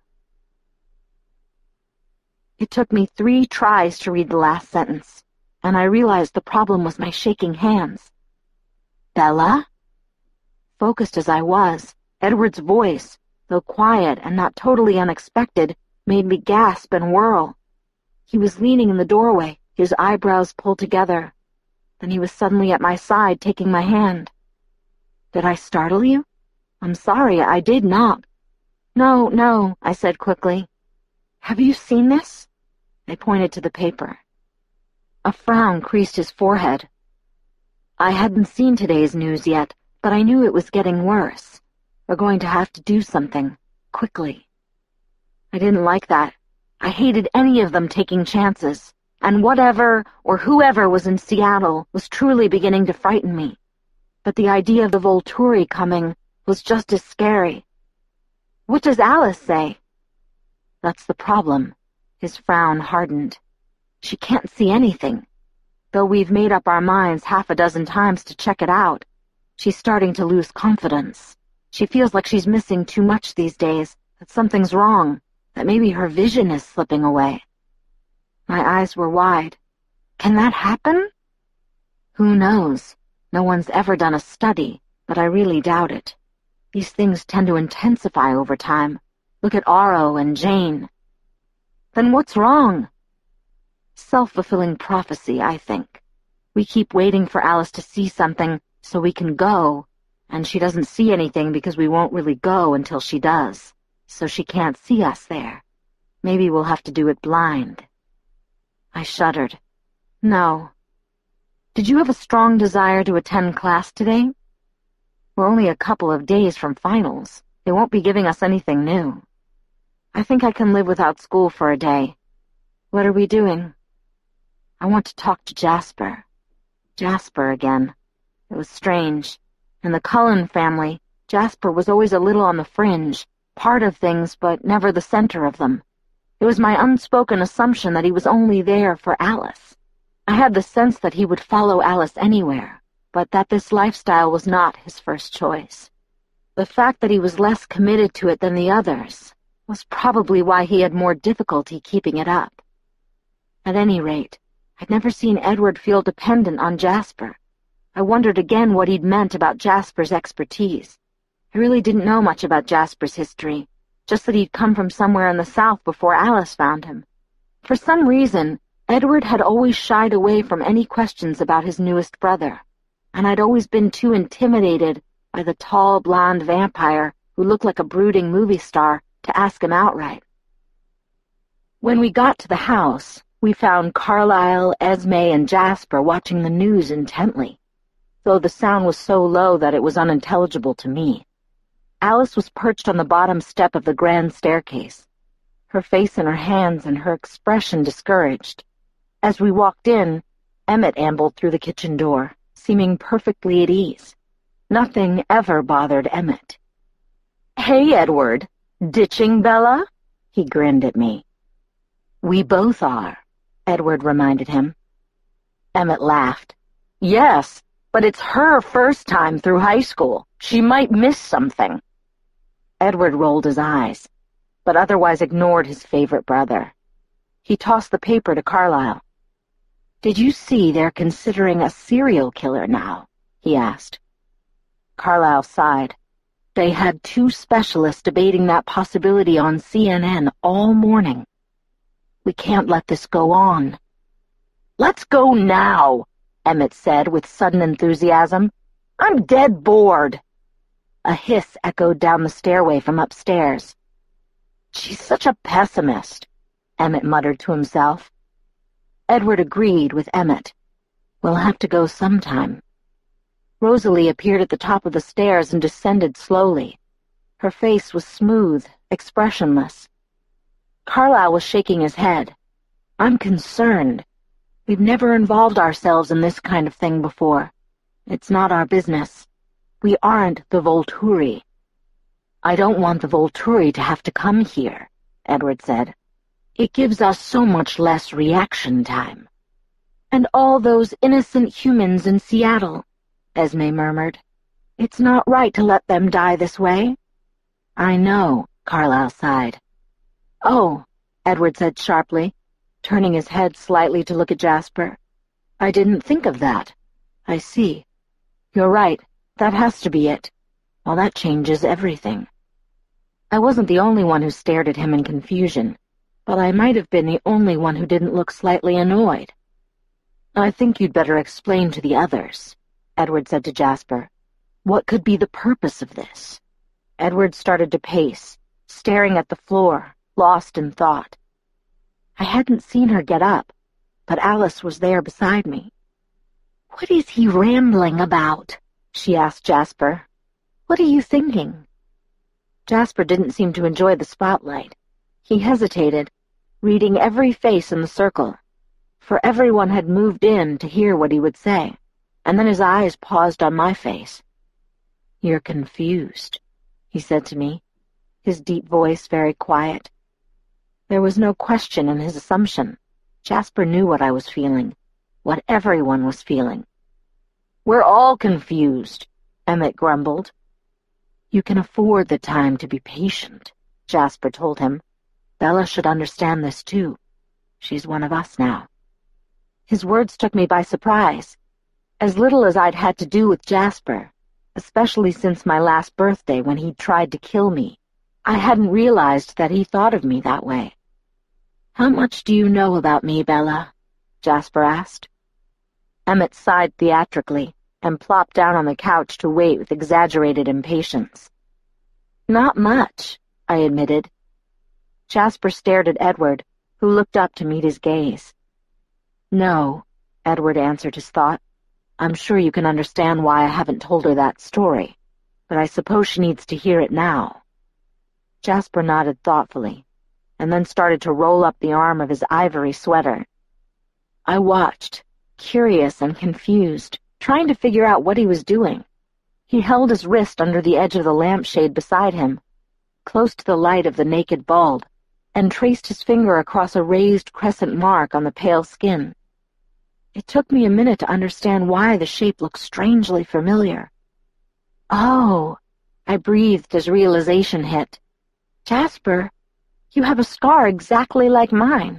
Speaker 1: It took me three tries to read the last sentence, and I realized the problem was my shaking hands. Bella? Focused as I was, Edward's voice, though quiet and not totally unexpected, made me gasp and whirl. He was leaning in the doorway, his eyebrows pulled together. Then he was suddenly at my side, taking my hand. Did I startle you? I'm sorry, I did not. No, no, I said quickly. Have you seen this? I pointed to the paper. A frown creased his forehead. I hadn't seen today's news yet, but I knew it was getting worse. We're going to have to do something, quickly. I didn't like that. I hated any of them taking chances, and whatever or whoever was in Seattle was truly beginning to frighten me. But the idea of the Volturi coming was just as scary. What does Alice say? That's the problem. His frown hardened. She can't see anything. Though we've made up our minds half a dozen times to check it out, she's starting to lose confidence. She feels like she's missing too much these days, that something's wrong, that maybe her vision is slipping away. My eyes were wide. Can that happen? Who knows? No one's ever done a study, but I really doubt it. These things tend to intensify over time. Look at Aro and Jane. Then what's wrong? Self-fulfilling prophecy, I think. We keep waiting for Alice to see something so we can go, and she doesn't see anything because we won't really go until she does, so she can't see us there. Maybe we'll have to do it blind. I shuddered. No. Did you have a strong desire to attend class today? We're only a couple of days from finals. They won't be giving us anything new. I think I can live without school for a day. What are we doing? I want to talk to Jasper. Jasper again. It was strange. In the Cullen family, Jasper was always a little on the fringe, part of things, but never the center of them. It was my unspoken assumption that he was only there for Alice. I had the sense that he would follow Alice anywhere, but that this lifestyle was not his first choice. The fact that he was less committed to it than the others was probably why he had more difficulty keeping it up. At any rate, I'd never seen Edward feel dependent on Jasper. I wondered again what he'd meant about Jasper's expertise. I really didn't know much about Jasper's history, just that he'd come from somewhere in the South before Alice found him. For some reason, Edward had always shied away from any questions about his newest brother, and I'd always been too intimidated by the tall, blonde vampire who looked like a brooding movie star to ask him outright. When we got to the house, we found Carlisle, Esme, and Jasper watching the news intently, though the sound was so low that it was unintelligible to me. Alice was perched on the bottom step of the grand staircase, her face in her hands and her expression discouraged. As we walked in, Emmett ambled through the kitchen door, seeming perfectly at ease. Nothing ever bothered Emmett. "Hey, Edward, ditching Bella?" He grinned at me. "We both are," Edward reminded him. Emmett laughed. "Yes, but it's her first time through high school. She might miss something." Edward rolled his eyes, but otherwise ignored his favorite brother. He tossed the paper to Carlisle. "Did you see they're considering a serial killer now?" he asked. Carlisle sighed. "They had two specialists debating that possibility on C N N all morning. We can't let this go on." "Let's go now," Emmett said with sudden enthusiasm. "I'm dead bored." A hiss echoed down the stairway from upstairs. "She's such a pessimist," Emmett muttered to himself. Edward agreed with Emmett. "We'll have to go sometime." Rosalie appeared at the top of the stairs and descended slowly. Her face was smooth, expressionless. Carlisle was shaking his head. "I'm concerned. We've never involved ourselves in this kind of thing before. It's not our business. We aren't the Volturi." "I don't want the Volturi to have to come here," Edward said. "It gives us so much less reaction time." "And all those innocent humans in Seattle," Esme murmured. "It's not right to let them die this way." "I know," Carlisle sighed. "Oh," Edward said sharply, turning his head slightly to look at Jasper. "I didn't think of that. I see. You're right. That has to be it. Well, that changes everything." I wasn't the only one who stared at him in confusion, but I might have been the only one who didn't look slightly annoyed. "I think you'd better explain to the others," Edward said to Jasper. "What could be the purpose of this?" Edward started to pace, staring at the floor, lost in thought. I hadn't seen her get up, but Alice was there beside me. "What is he rambling about?" she asked Jasper. "What are you thinking?" Jasper didn't seem to enjoy the spotlight. He hesitated, reading every face in the circle, for everyone had moved in to hear what he would say, and then his eyes paused on my face. "You're confused," he said to me, his deep voice very quiet. There was no question in his assumption. Jasper knew what I was feeling, what everyone was feeling. "We're all confused," Emmett grumbled. "You can afford the time to be patient," Jasper told him. "Bella should understand this too. She's one of us now." His words took me by surprise. As little as I'd had to do with Jasper, especially since my last birthday when he'd tried to kill me, I hadn't realized that he thought of me that way. "How much do you know about me, Bella?" Jasper asked. Emmett sighed theatrically and plopped down on the couch to wait with exaggerated impatience. "Not much," I admitted. Jasper stared at Edward, who looked up to meet his gaze. "No," Edward answered his thought. "I'm sure you can understand why I haven't told her that story, but I suppose she needs to hear it now." Jasper nodded thoughtfully, and then started to roll up the arm of his ivory sweater. I watched, curious and confused, trying to figure out what he was doing. He held his wrist under the edge of the lampshade beside him, close to the light of the naked bulb, and traced his finger across a raised crescent mark on the pale skin. It took me a minute to understand why the shape looked strangely familiar. "Oh," I breathed as realization hit. "Jasper, you have a scar exactly like mine."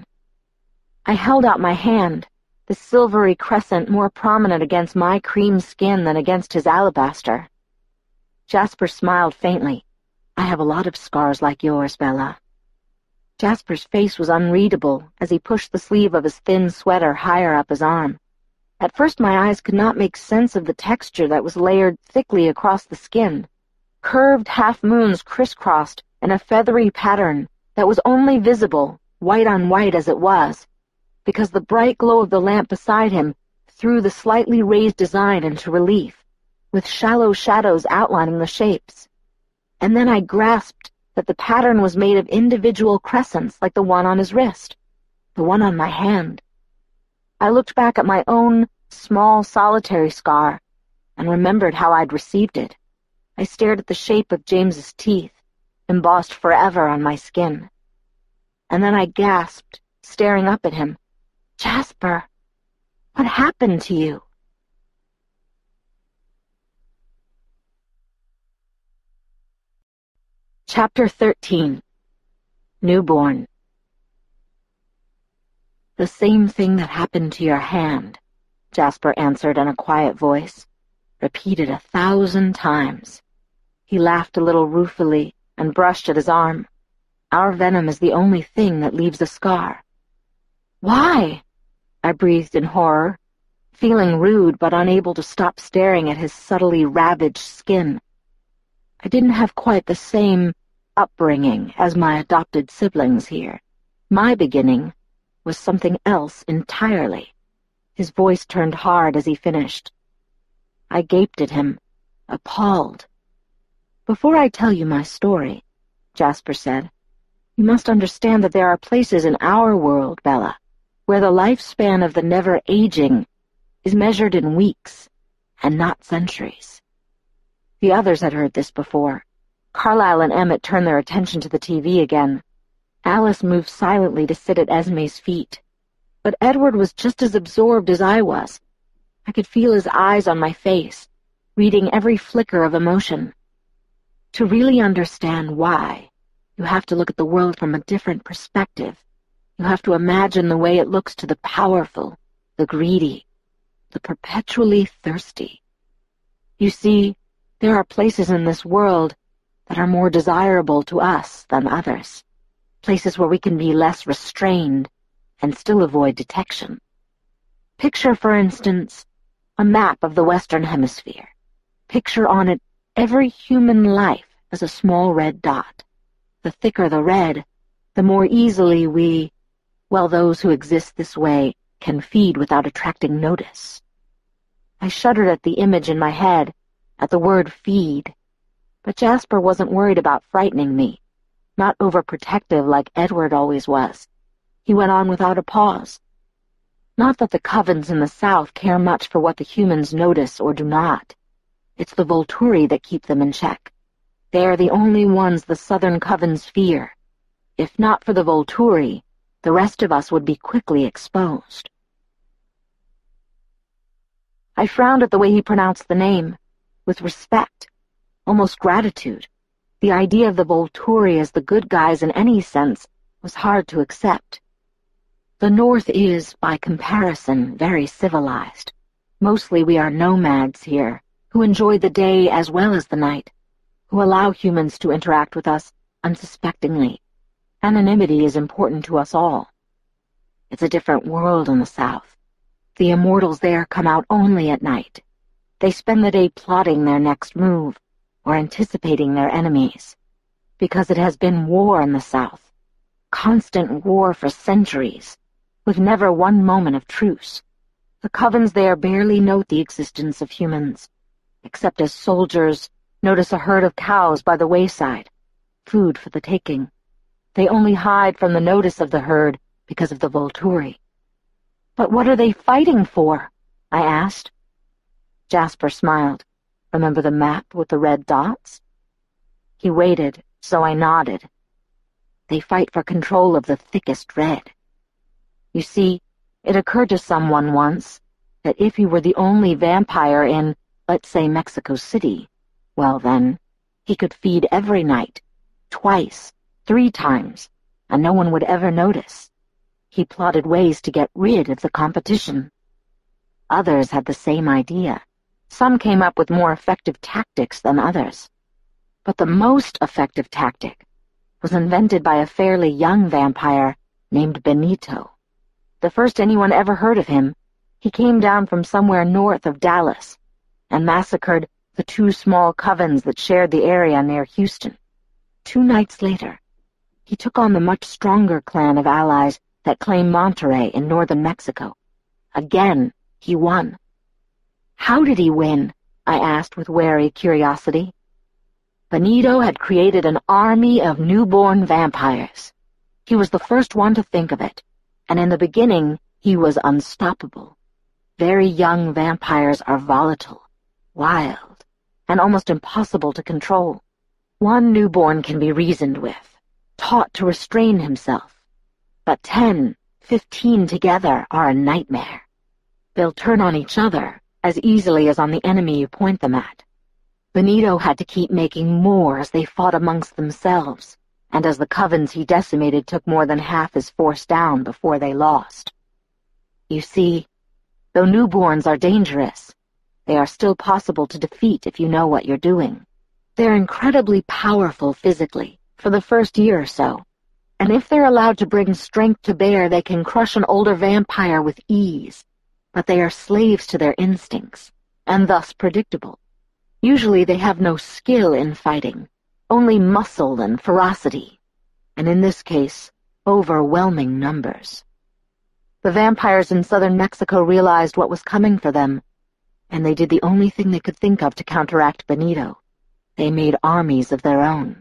Speaker 1: I held out my hand, the silvery crescent more prominent against my cream skin than against his alabaster. Jasper smiled faintly. "I have a lot of scars like yours, Bella." Jasper's face was unreadable as he pushed the sleeve of his thin sweater higher up his arm. At first my eyes could not make sense of the texture that was layered thickly across the skin. Curved half-moons crisscrossed in a feathery pattern that was only visible, white on white as it was, because the bright glow of the lamp beside him threw the slightly raised design into relief, with shallow shadows outlining the shapes. And then I grasped that the pattern was made of individual crescents like the one on his wrist, the one on my hand. I looked back at my own small solitary scar and remembered how I'd received it. I stared at the shape of James's teeth, embossed forever on my skin. And then I gasped, staring up at him, "Jasper, what happened to you?" Chapter thirteen. Newborn. "The same thing that happened to your hand," Jasper answered in a quiet voice, repeated a thousand times. He laughed a little ruefully and brushed at his arm. "Our venom is the only thing that leaves a scar." "Why?" I breathed in horror, feeling rude but unable to stop staring at his subtly ravaged skin. I didn't have quite the same upbringing as my adopted siblings here. My beginning was something else entirely. His voice turned hard as he finished. I gaped at him, appalled. "Before I tell you my story," Jasper said, "you must understand that there are places in our world, Bella, where the lifespan of the never-aging is measured in weeks and not centuries." The others had heard this before. Carlisle and Emmett turned their attention to the T V again. Alice moved silently to sit at Esme's feet. But Edward was just as absorbed as I was. I could feel his eyes on my face, reading every flicker of emotion. To really understand why, you have to look at the world from a different perspective. You have to imagine the way it looks to the powerful, the greedy, the perpetually thirsty. You see, there are places in this world that are more desirable to us than others, places where we can be less restrained and still avoid detection. Picture, for instance, a map of the Western Hemisphere. Picture on it every human life as a small red dot. The thicker the red, the more easily we, well, those who exist this way, can feed without attracting notice. I shuddered at the image in my head, at the word feed. But Jasper wasn't worried about frightening me, not overprotective like Edward always was. He went on without a pause. "Not that the covens in the south care much for what the humans notice or do not. It's the Volturi that keep them in check. They are the only ones the southern covens fear. If not for the Volturi, the rest of us would be quickly exposed." I frowned at the way he pronounced the name, with respect, almost gratitude. The idea of the Volturi as the good guys in any sense was hard to accept. The North is, by comparison, very civilized. Mostly we are nomads here, who enjoy the day as well as the night, who allow humans to interact with us unsuspectingly. Anonymity is important to us all. It's a different world in the South. The immortals there come out only at night. They spend the day plotting their next move, or anticipating their enemies, because it has been war in the South, constant war for centuries, with never one moment of truce. The covens there barely note the existence of humans, except as soldiers notice a herd of cows by the wayside, food for the taking. They only hide from the notice of the herd because of the Volturi. "But what are they fighting for?" I asked. Jasper smiled. "Remember the map with the red dots?" He waited, so I nodded. "They fight for control of the thickest red. You see, it occurred to someone once that if he were the only vampire in, let's say, Mexico City, well then, he could feed every night, twice, three times, and no one would ever notice. He plotted ways to get rid of the competition. Others had the same idea. Some came up with more effective tactics than others. But the most effective tactic was invented by a fairly young vampire named Benito. The first anyone ever heard of him, he came down from somewhere north of Dallas and massacred the two small covens that shared the area near Houston. Two nights later, he took on the much stronger clan of allies that claimed Monterrey in northern Mexico. Again, he won. How did he win? I asked with wary curiosity. Benito had created an army of newborn vampires. He was the first one to think of it, and in the beginning he was unstoppable. Very young vampires are volatile, wild, and almost impossible to control. One newborn can be reasoned with, taught to restrain himself, but ten, fifteen together are a nightmare. They'll turn on each other as easily as on the enemy you point them at. Benito had to keep making more as they fought amongst themselves, and as the covens he decimated took more than half his force down before they lost. You see, though newborns are dangerous, they are still possible to defeat if you know what you're doing. They're incredibly powerful physically for the first year or so, and if they're allowed to bring strength to bear, they can crush an older vampire with ease, but they are slaves to their instincts, and thus predictable. Usually they have no skill in fighting, only muscle and ferocity, and in this case, overwhelming numbers. The vampires in southern Mexico realized what was coming for them, and they did the only thing they could think of to counteract Benito. They made armies of their own.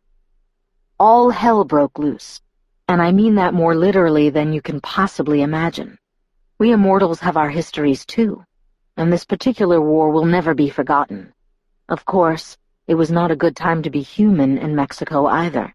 Speaker 1: All hell broke loose, and I mean that more literally than you can possibly imagine. We immortals have our histories too, and this particular war will never be forgotten. Of course, it was not a good time to be human in Mexico either.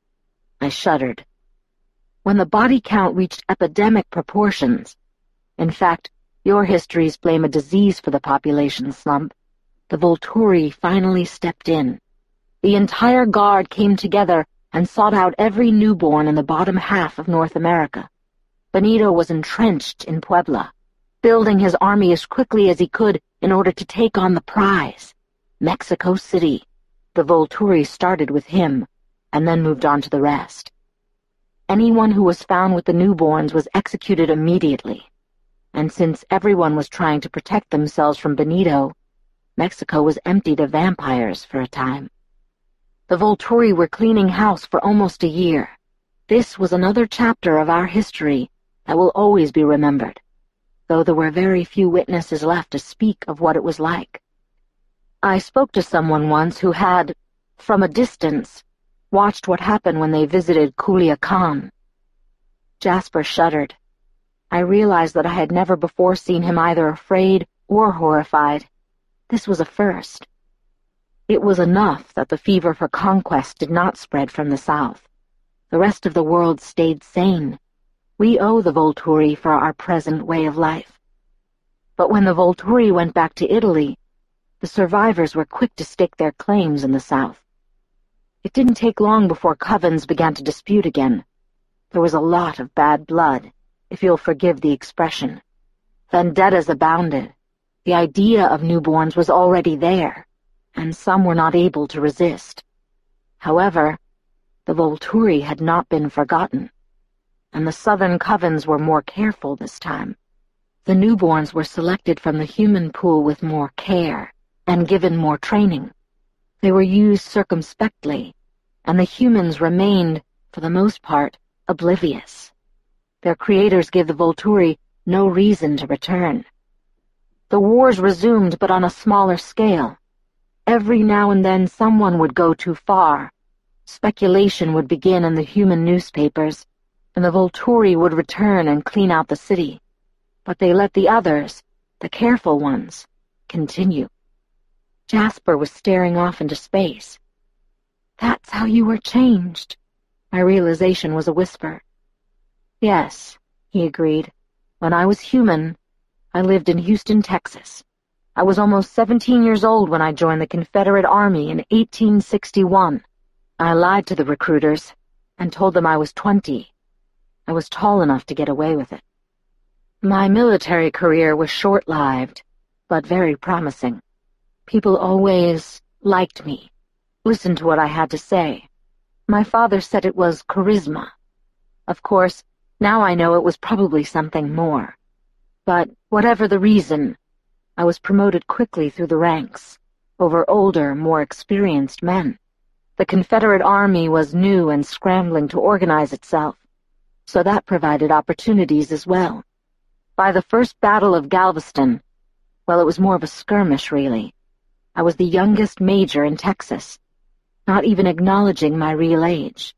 Speaker 1: I shuddered. When the body count reached epidemic proportions, in fact, your histories blame a disease for the population slump, the Volturi finally stepped in. The entire guard came together and sought out every newborn in the bottom half of North America. Benito was entrenched in Puebla, building his army as quickly as he could in order to take on the prize, Mexico City. The Volturi started with him, and then moved on to the rest. Anyone who was found with the newborns was executed immediately, and since everyone was trying to protect themselves from Benito, Mexico was emptied of vampires for a time. The Volturi were cleaning house for almost a year. This was another chapter of our history that will always be remembered, though there were very few witnesses left to speak of what it was like. I spoke to someone once who had, from a distance, watched what happened when they visited Culiacan. Jasper shuddered. I realized that I had never before seen him either afraid or horrified. This was a first. It was enough that the fever for conquest did not spread from the south. The rest of the world stayed sane. We owe the Volturi for our present way of life. But when the Volturi went back to Italy, the survivors were quick to stake their claims in the south. It didn't take long before covens began to dispute again. There was a lot of bad blood, if you'll forgive the expression. Vendettas abounded. The idea of newborns was already there, and some were not able to resist. However, the Volturi had not been forgotten, and the southern covens were more careful this time. The newborns were selected from the human pool with more care, and given more training. They were used circumspectly, and the humans remained, for the most part, oblivious. Their creators gave the Volturi no reason to return. The wars resumed, but on a smaller scale. Every now and then someone would go too far. Speculation would begin in the human newspapers, and the Volturi would return and clean out the city. But they let the others, the careful ones, continue. Jasper was staring off into space. "That's how you were changed." My realization was a whisper. "Yes," he agreed. "When I was human, I lived in Houston, Texas. I was almost seventeen years old when I joined the Confederate Army in eighteen sixty-one. I lied to the recruiters and told them I was twenty. I was tall enough to get away with it. My military career was short-lived, but very promising. People always liked me, listened to what I had to say. My father said it was charisma. Of course, now I know it was probably something more. But whatever the reason, I was promoted quickly through the ranks, over older, more experienced men. The Confederate Army was new and scrambling to organize itself, so that provided opportunities as well. By the First Battle of Galveston, well, it was more of a skirmish, really. I was the youngest major in Texas, not even acknowledging my real age.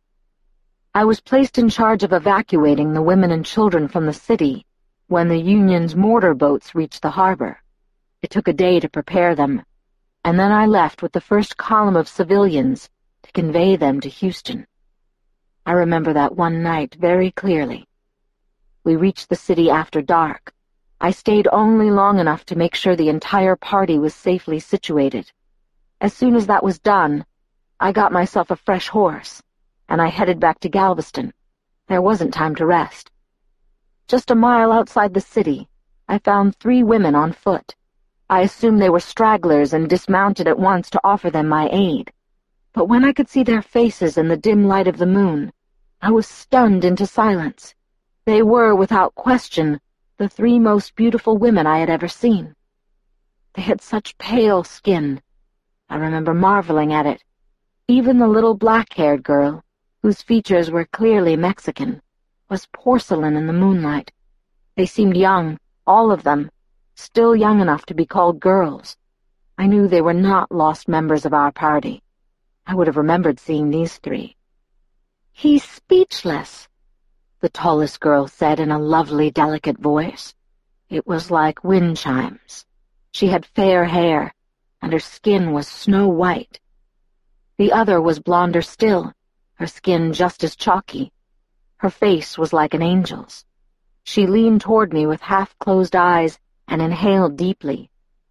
Speaker 1: I was placed in charge of evacuating the women and children from the city when the Union's mortar boats reached the harbor. It took a day to prepare them, and then I left with the first column of civilians to convey them to Houston. I remember that one night very clearly. We reached the city after dark. I stayed only long enough to make sure the entire party was safely situated. As soon as that was done, I got myself a fresh horse, and I headed back to Galveston. There wasn't time to rest. Just a mile outside the city, I found three women on foot. I assumed they were stragglers and dismounted at once to offer them my aid. But when I could see their faces in the dim light of the moon, I was stunned into silence. They were, without question, the three most beautiful women I had ever seen. They had such pale skin. I remember marveling at it. Even the little black-haired girl, whose features were clearly Mexican, was porcelain in the moonlight. They seemed young, all of them, still young enough to be called girls. I knew they were not lost members of our party. I would have remembered seeing these three. "He's speechless," the tallest girl said in a lovely, delicate voice. It was like wind chimes. She had fair hair, and her skin was snow white. The other was blonder still, her skin just as chalky. Her face was like an angel's. She leaned toward me with half-closed eyes and inhaled deeply.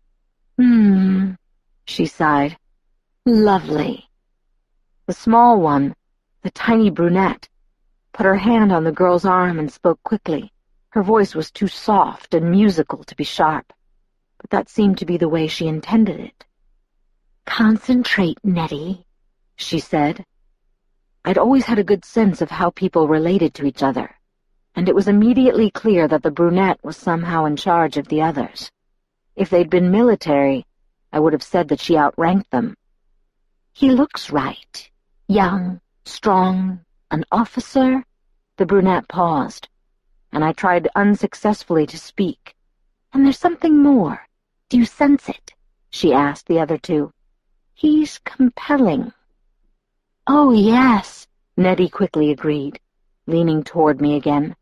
Speaker 1: "Hmm," she sighed. "Lovely." The small one, the tiny brunette, put her hand on the girl's arm and spoke quickly. Her voice was too soft and musical to be sharp, but that seemed to be the way she intended it. "Concentrate, Nettie," she said. I'd always had a good sense of how people related to each other, and it was immediately clear that the brunette was somehow in charge of the others. If they'd been military, I would have said that she outranked them. "He looks right. Young, strong, an officer." The brunette paused, and I tried unsuccessfully to speak. "And there's something more. Do you sense it?" she asked the other two. "He's compelling." "Oh, yes," Nettie quickly agreed, leaning toward me again.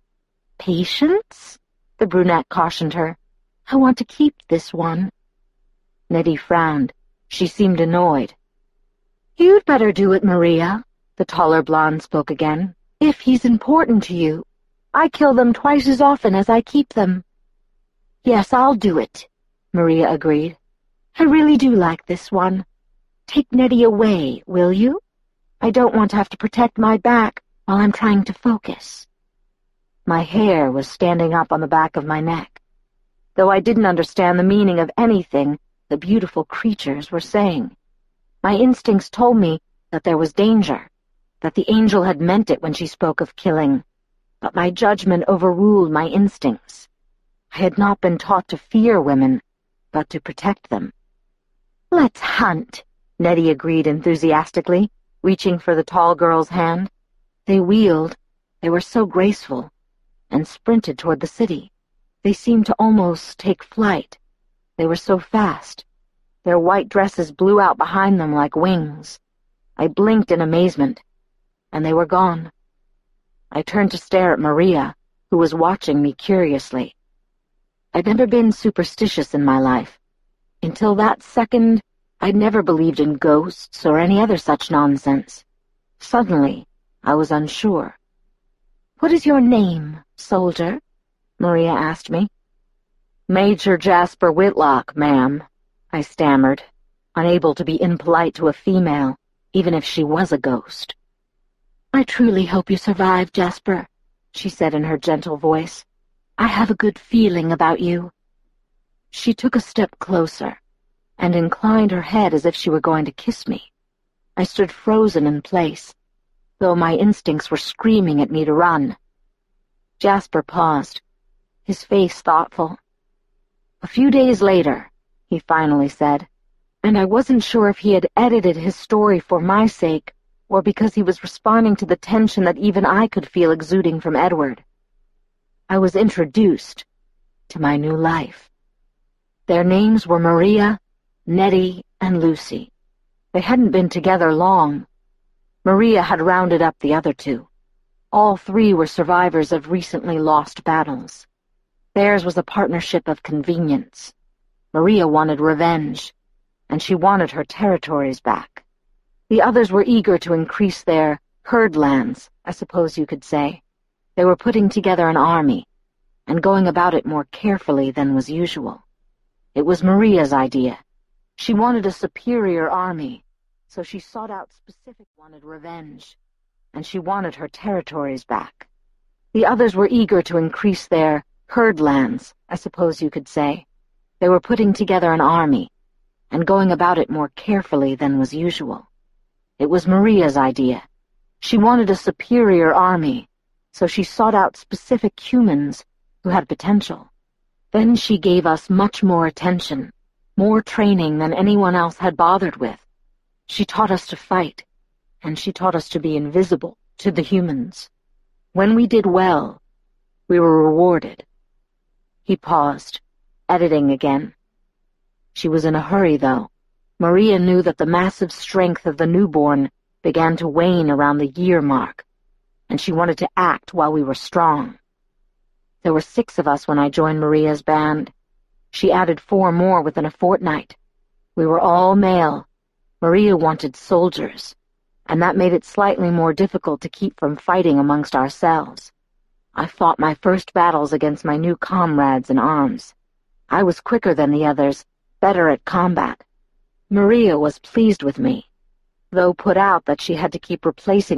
Speaker 1: "Patience," the brunette cautioned her. "I want to keep this one." Nettie frowned. She seemed annoyed. "You'd better do it, Maria," the taller blonde spoke again. "If he's important to you. I kill them twice as often as I keep them." "Yes, I'll do it," Maria agreed. "I really do like this one. Take Nettie away, will you? I don't want to have to protect my back while I'm trying to focus." My hair was standing up on the back of my neck. Though I didn't understand the meaning of anything the beautiful creatures were saying. My instincts told me that there was danger, that the angel had meant it when she spoke of killing, but my judgment overruled my instincts. I had not been taught to fear women, but to protect them. "Let's hunt," Nettie agreed enthusiastically, reaching for the tall girl's hand. They wheeled, they were so graceful, and sprinted toward the city. They seemed to almost take flight. They were so fast. Their white dresses blew out behind them like wings. I blinked in amazement, and they were gone. I turned to stare at Maria, who was watching me curiously. I'd never been superstitious in my life. Until that second, I'd never believed in ghosts or any other such nonsense. Suddenly, I was unsure. "What is your name, soldier?" Maria asked me. "Major Jasper Whitlock, ma'am," I stammered, unable to be impolite to a female, even if she was a ghost. "I truly hope you survive, Jasper," she said in her gentle voice. "I have a good feeling about you." She took a step closer and inclined her head as if she were going to kiss me. I stood frozen in place, though my instincts were screaming at me to run. Jasper paused, his face thoughtful. "A few days later," he finally said, and I wasn't sure if he had edited his story for my sake or because he was responding to the tension that even I could feel exuding from Edward. I was introduced to my new life. Their names were Maria, Nettie, and Lucy. They hadn't been together long. Maria had rounded up the other two. All three were survivors of recently lost battles. Theirs was a partnership of convenience. Maria wanted revenge, and she wanted her territories back. The others were eager to increase their herd lands, I suppose you could say. They were putting together an army, and going about it more carefully than was usual. It was Maria's idea. She wanted a superior army, so she sought out specific wanted revenge, and she wanted her territories back. The others were eager to increase their herd lands, I suppose you could say. They were putting together an army, and going about it more carefully than was usual. It was Maria's idea. She wanted a superior army, so she sought out specific humans who had potential. Then she gave us much more attention, more training than anyone else had bothered with. She taught us to fight, and she taught us to be invisible to the humans. When we did well, we were rewarded. He paused, editing again. She was in a hurry, though. Maria knew that the massive strength of the newborn began to wane around the year mark, and she wanted to act while we were strong. There were six of us when I joined Maria's band. She added four more within a fortnight. We were all male. Maria wanted soldiers, and that made it slightly more difficult to keep from fighting amongst ourselves. I fought my first battles against my new comrades in arms. I was quicker than the others, better at combat. Maria was pleased with me, though put out that she had to keep replacing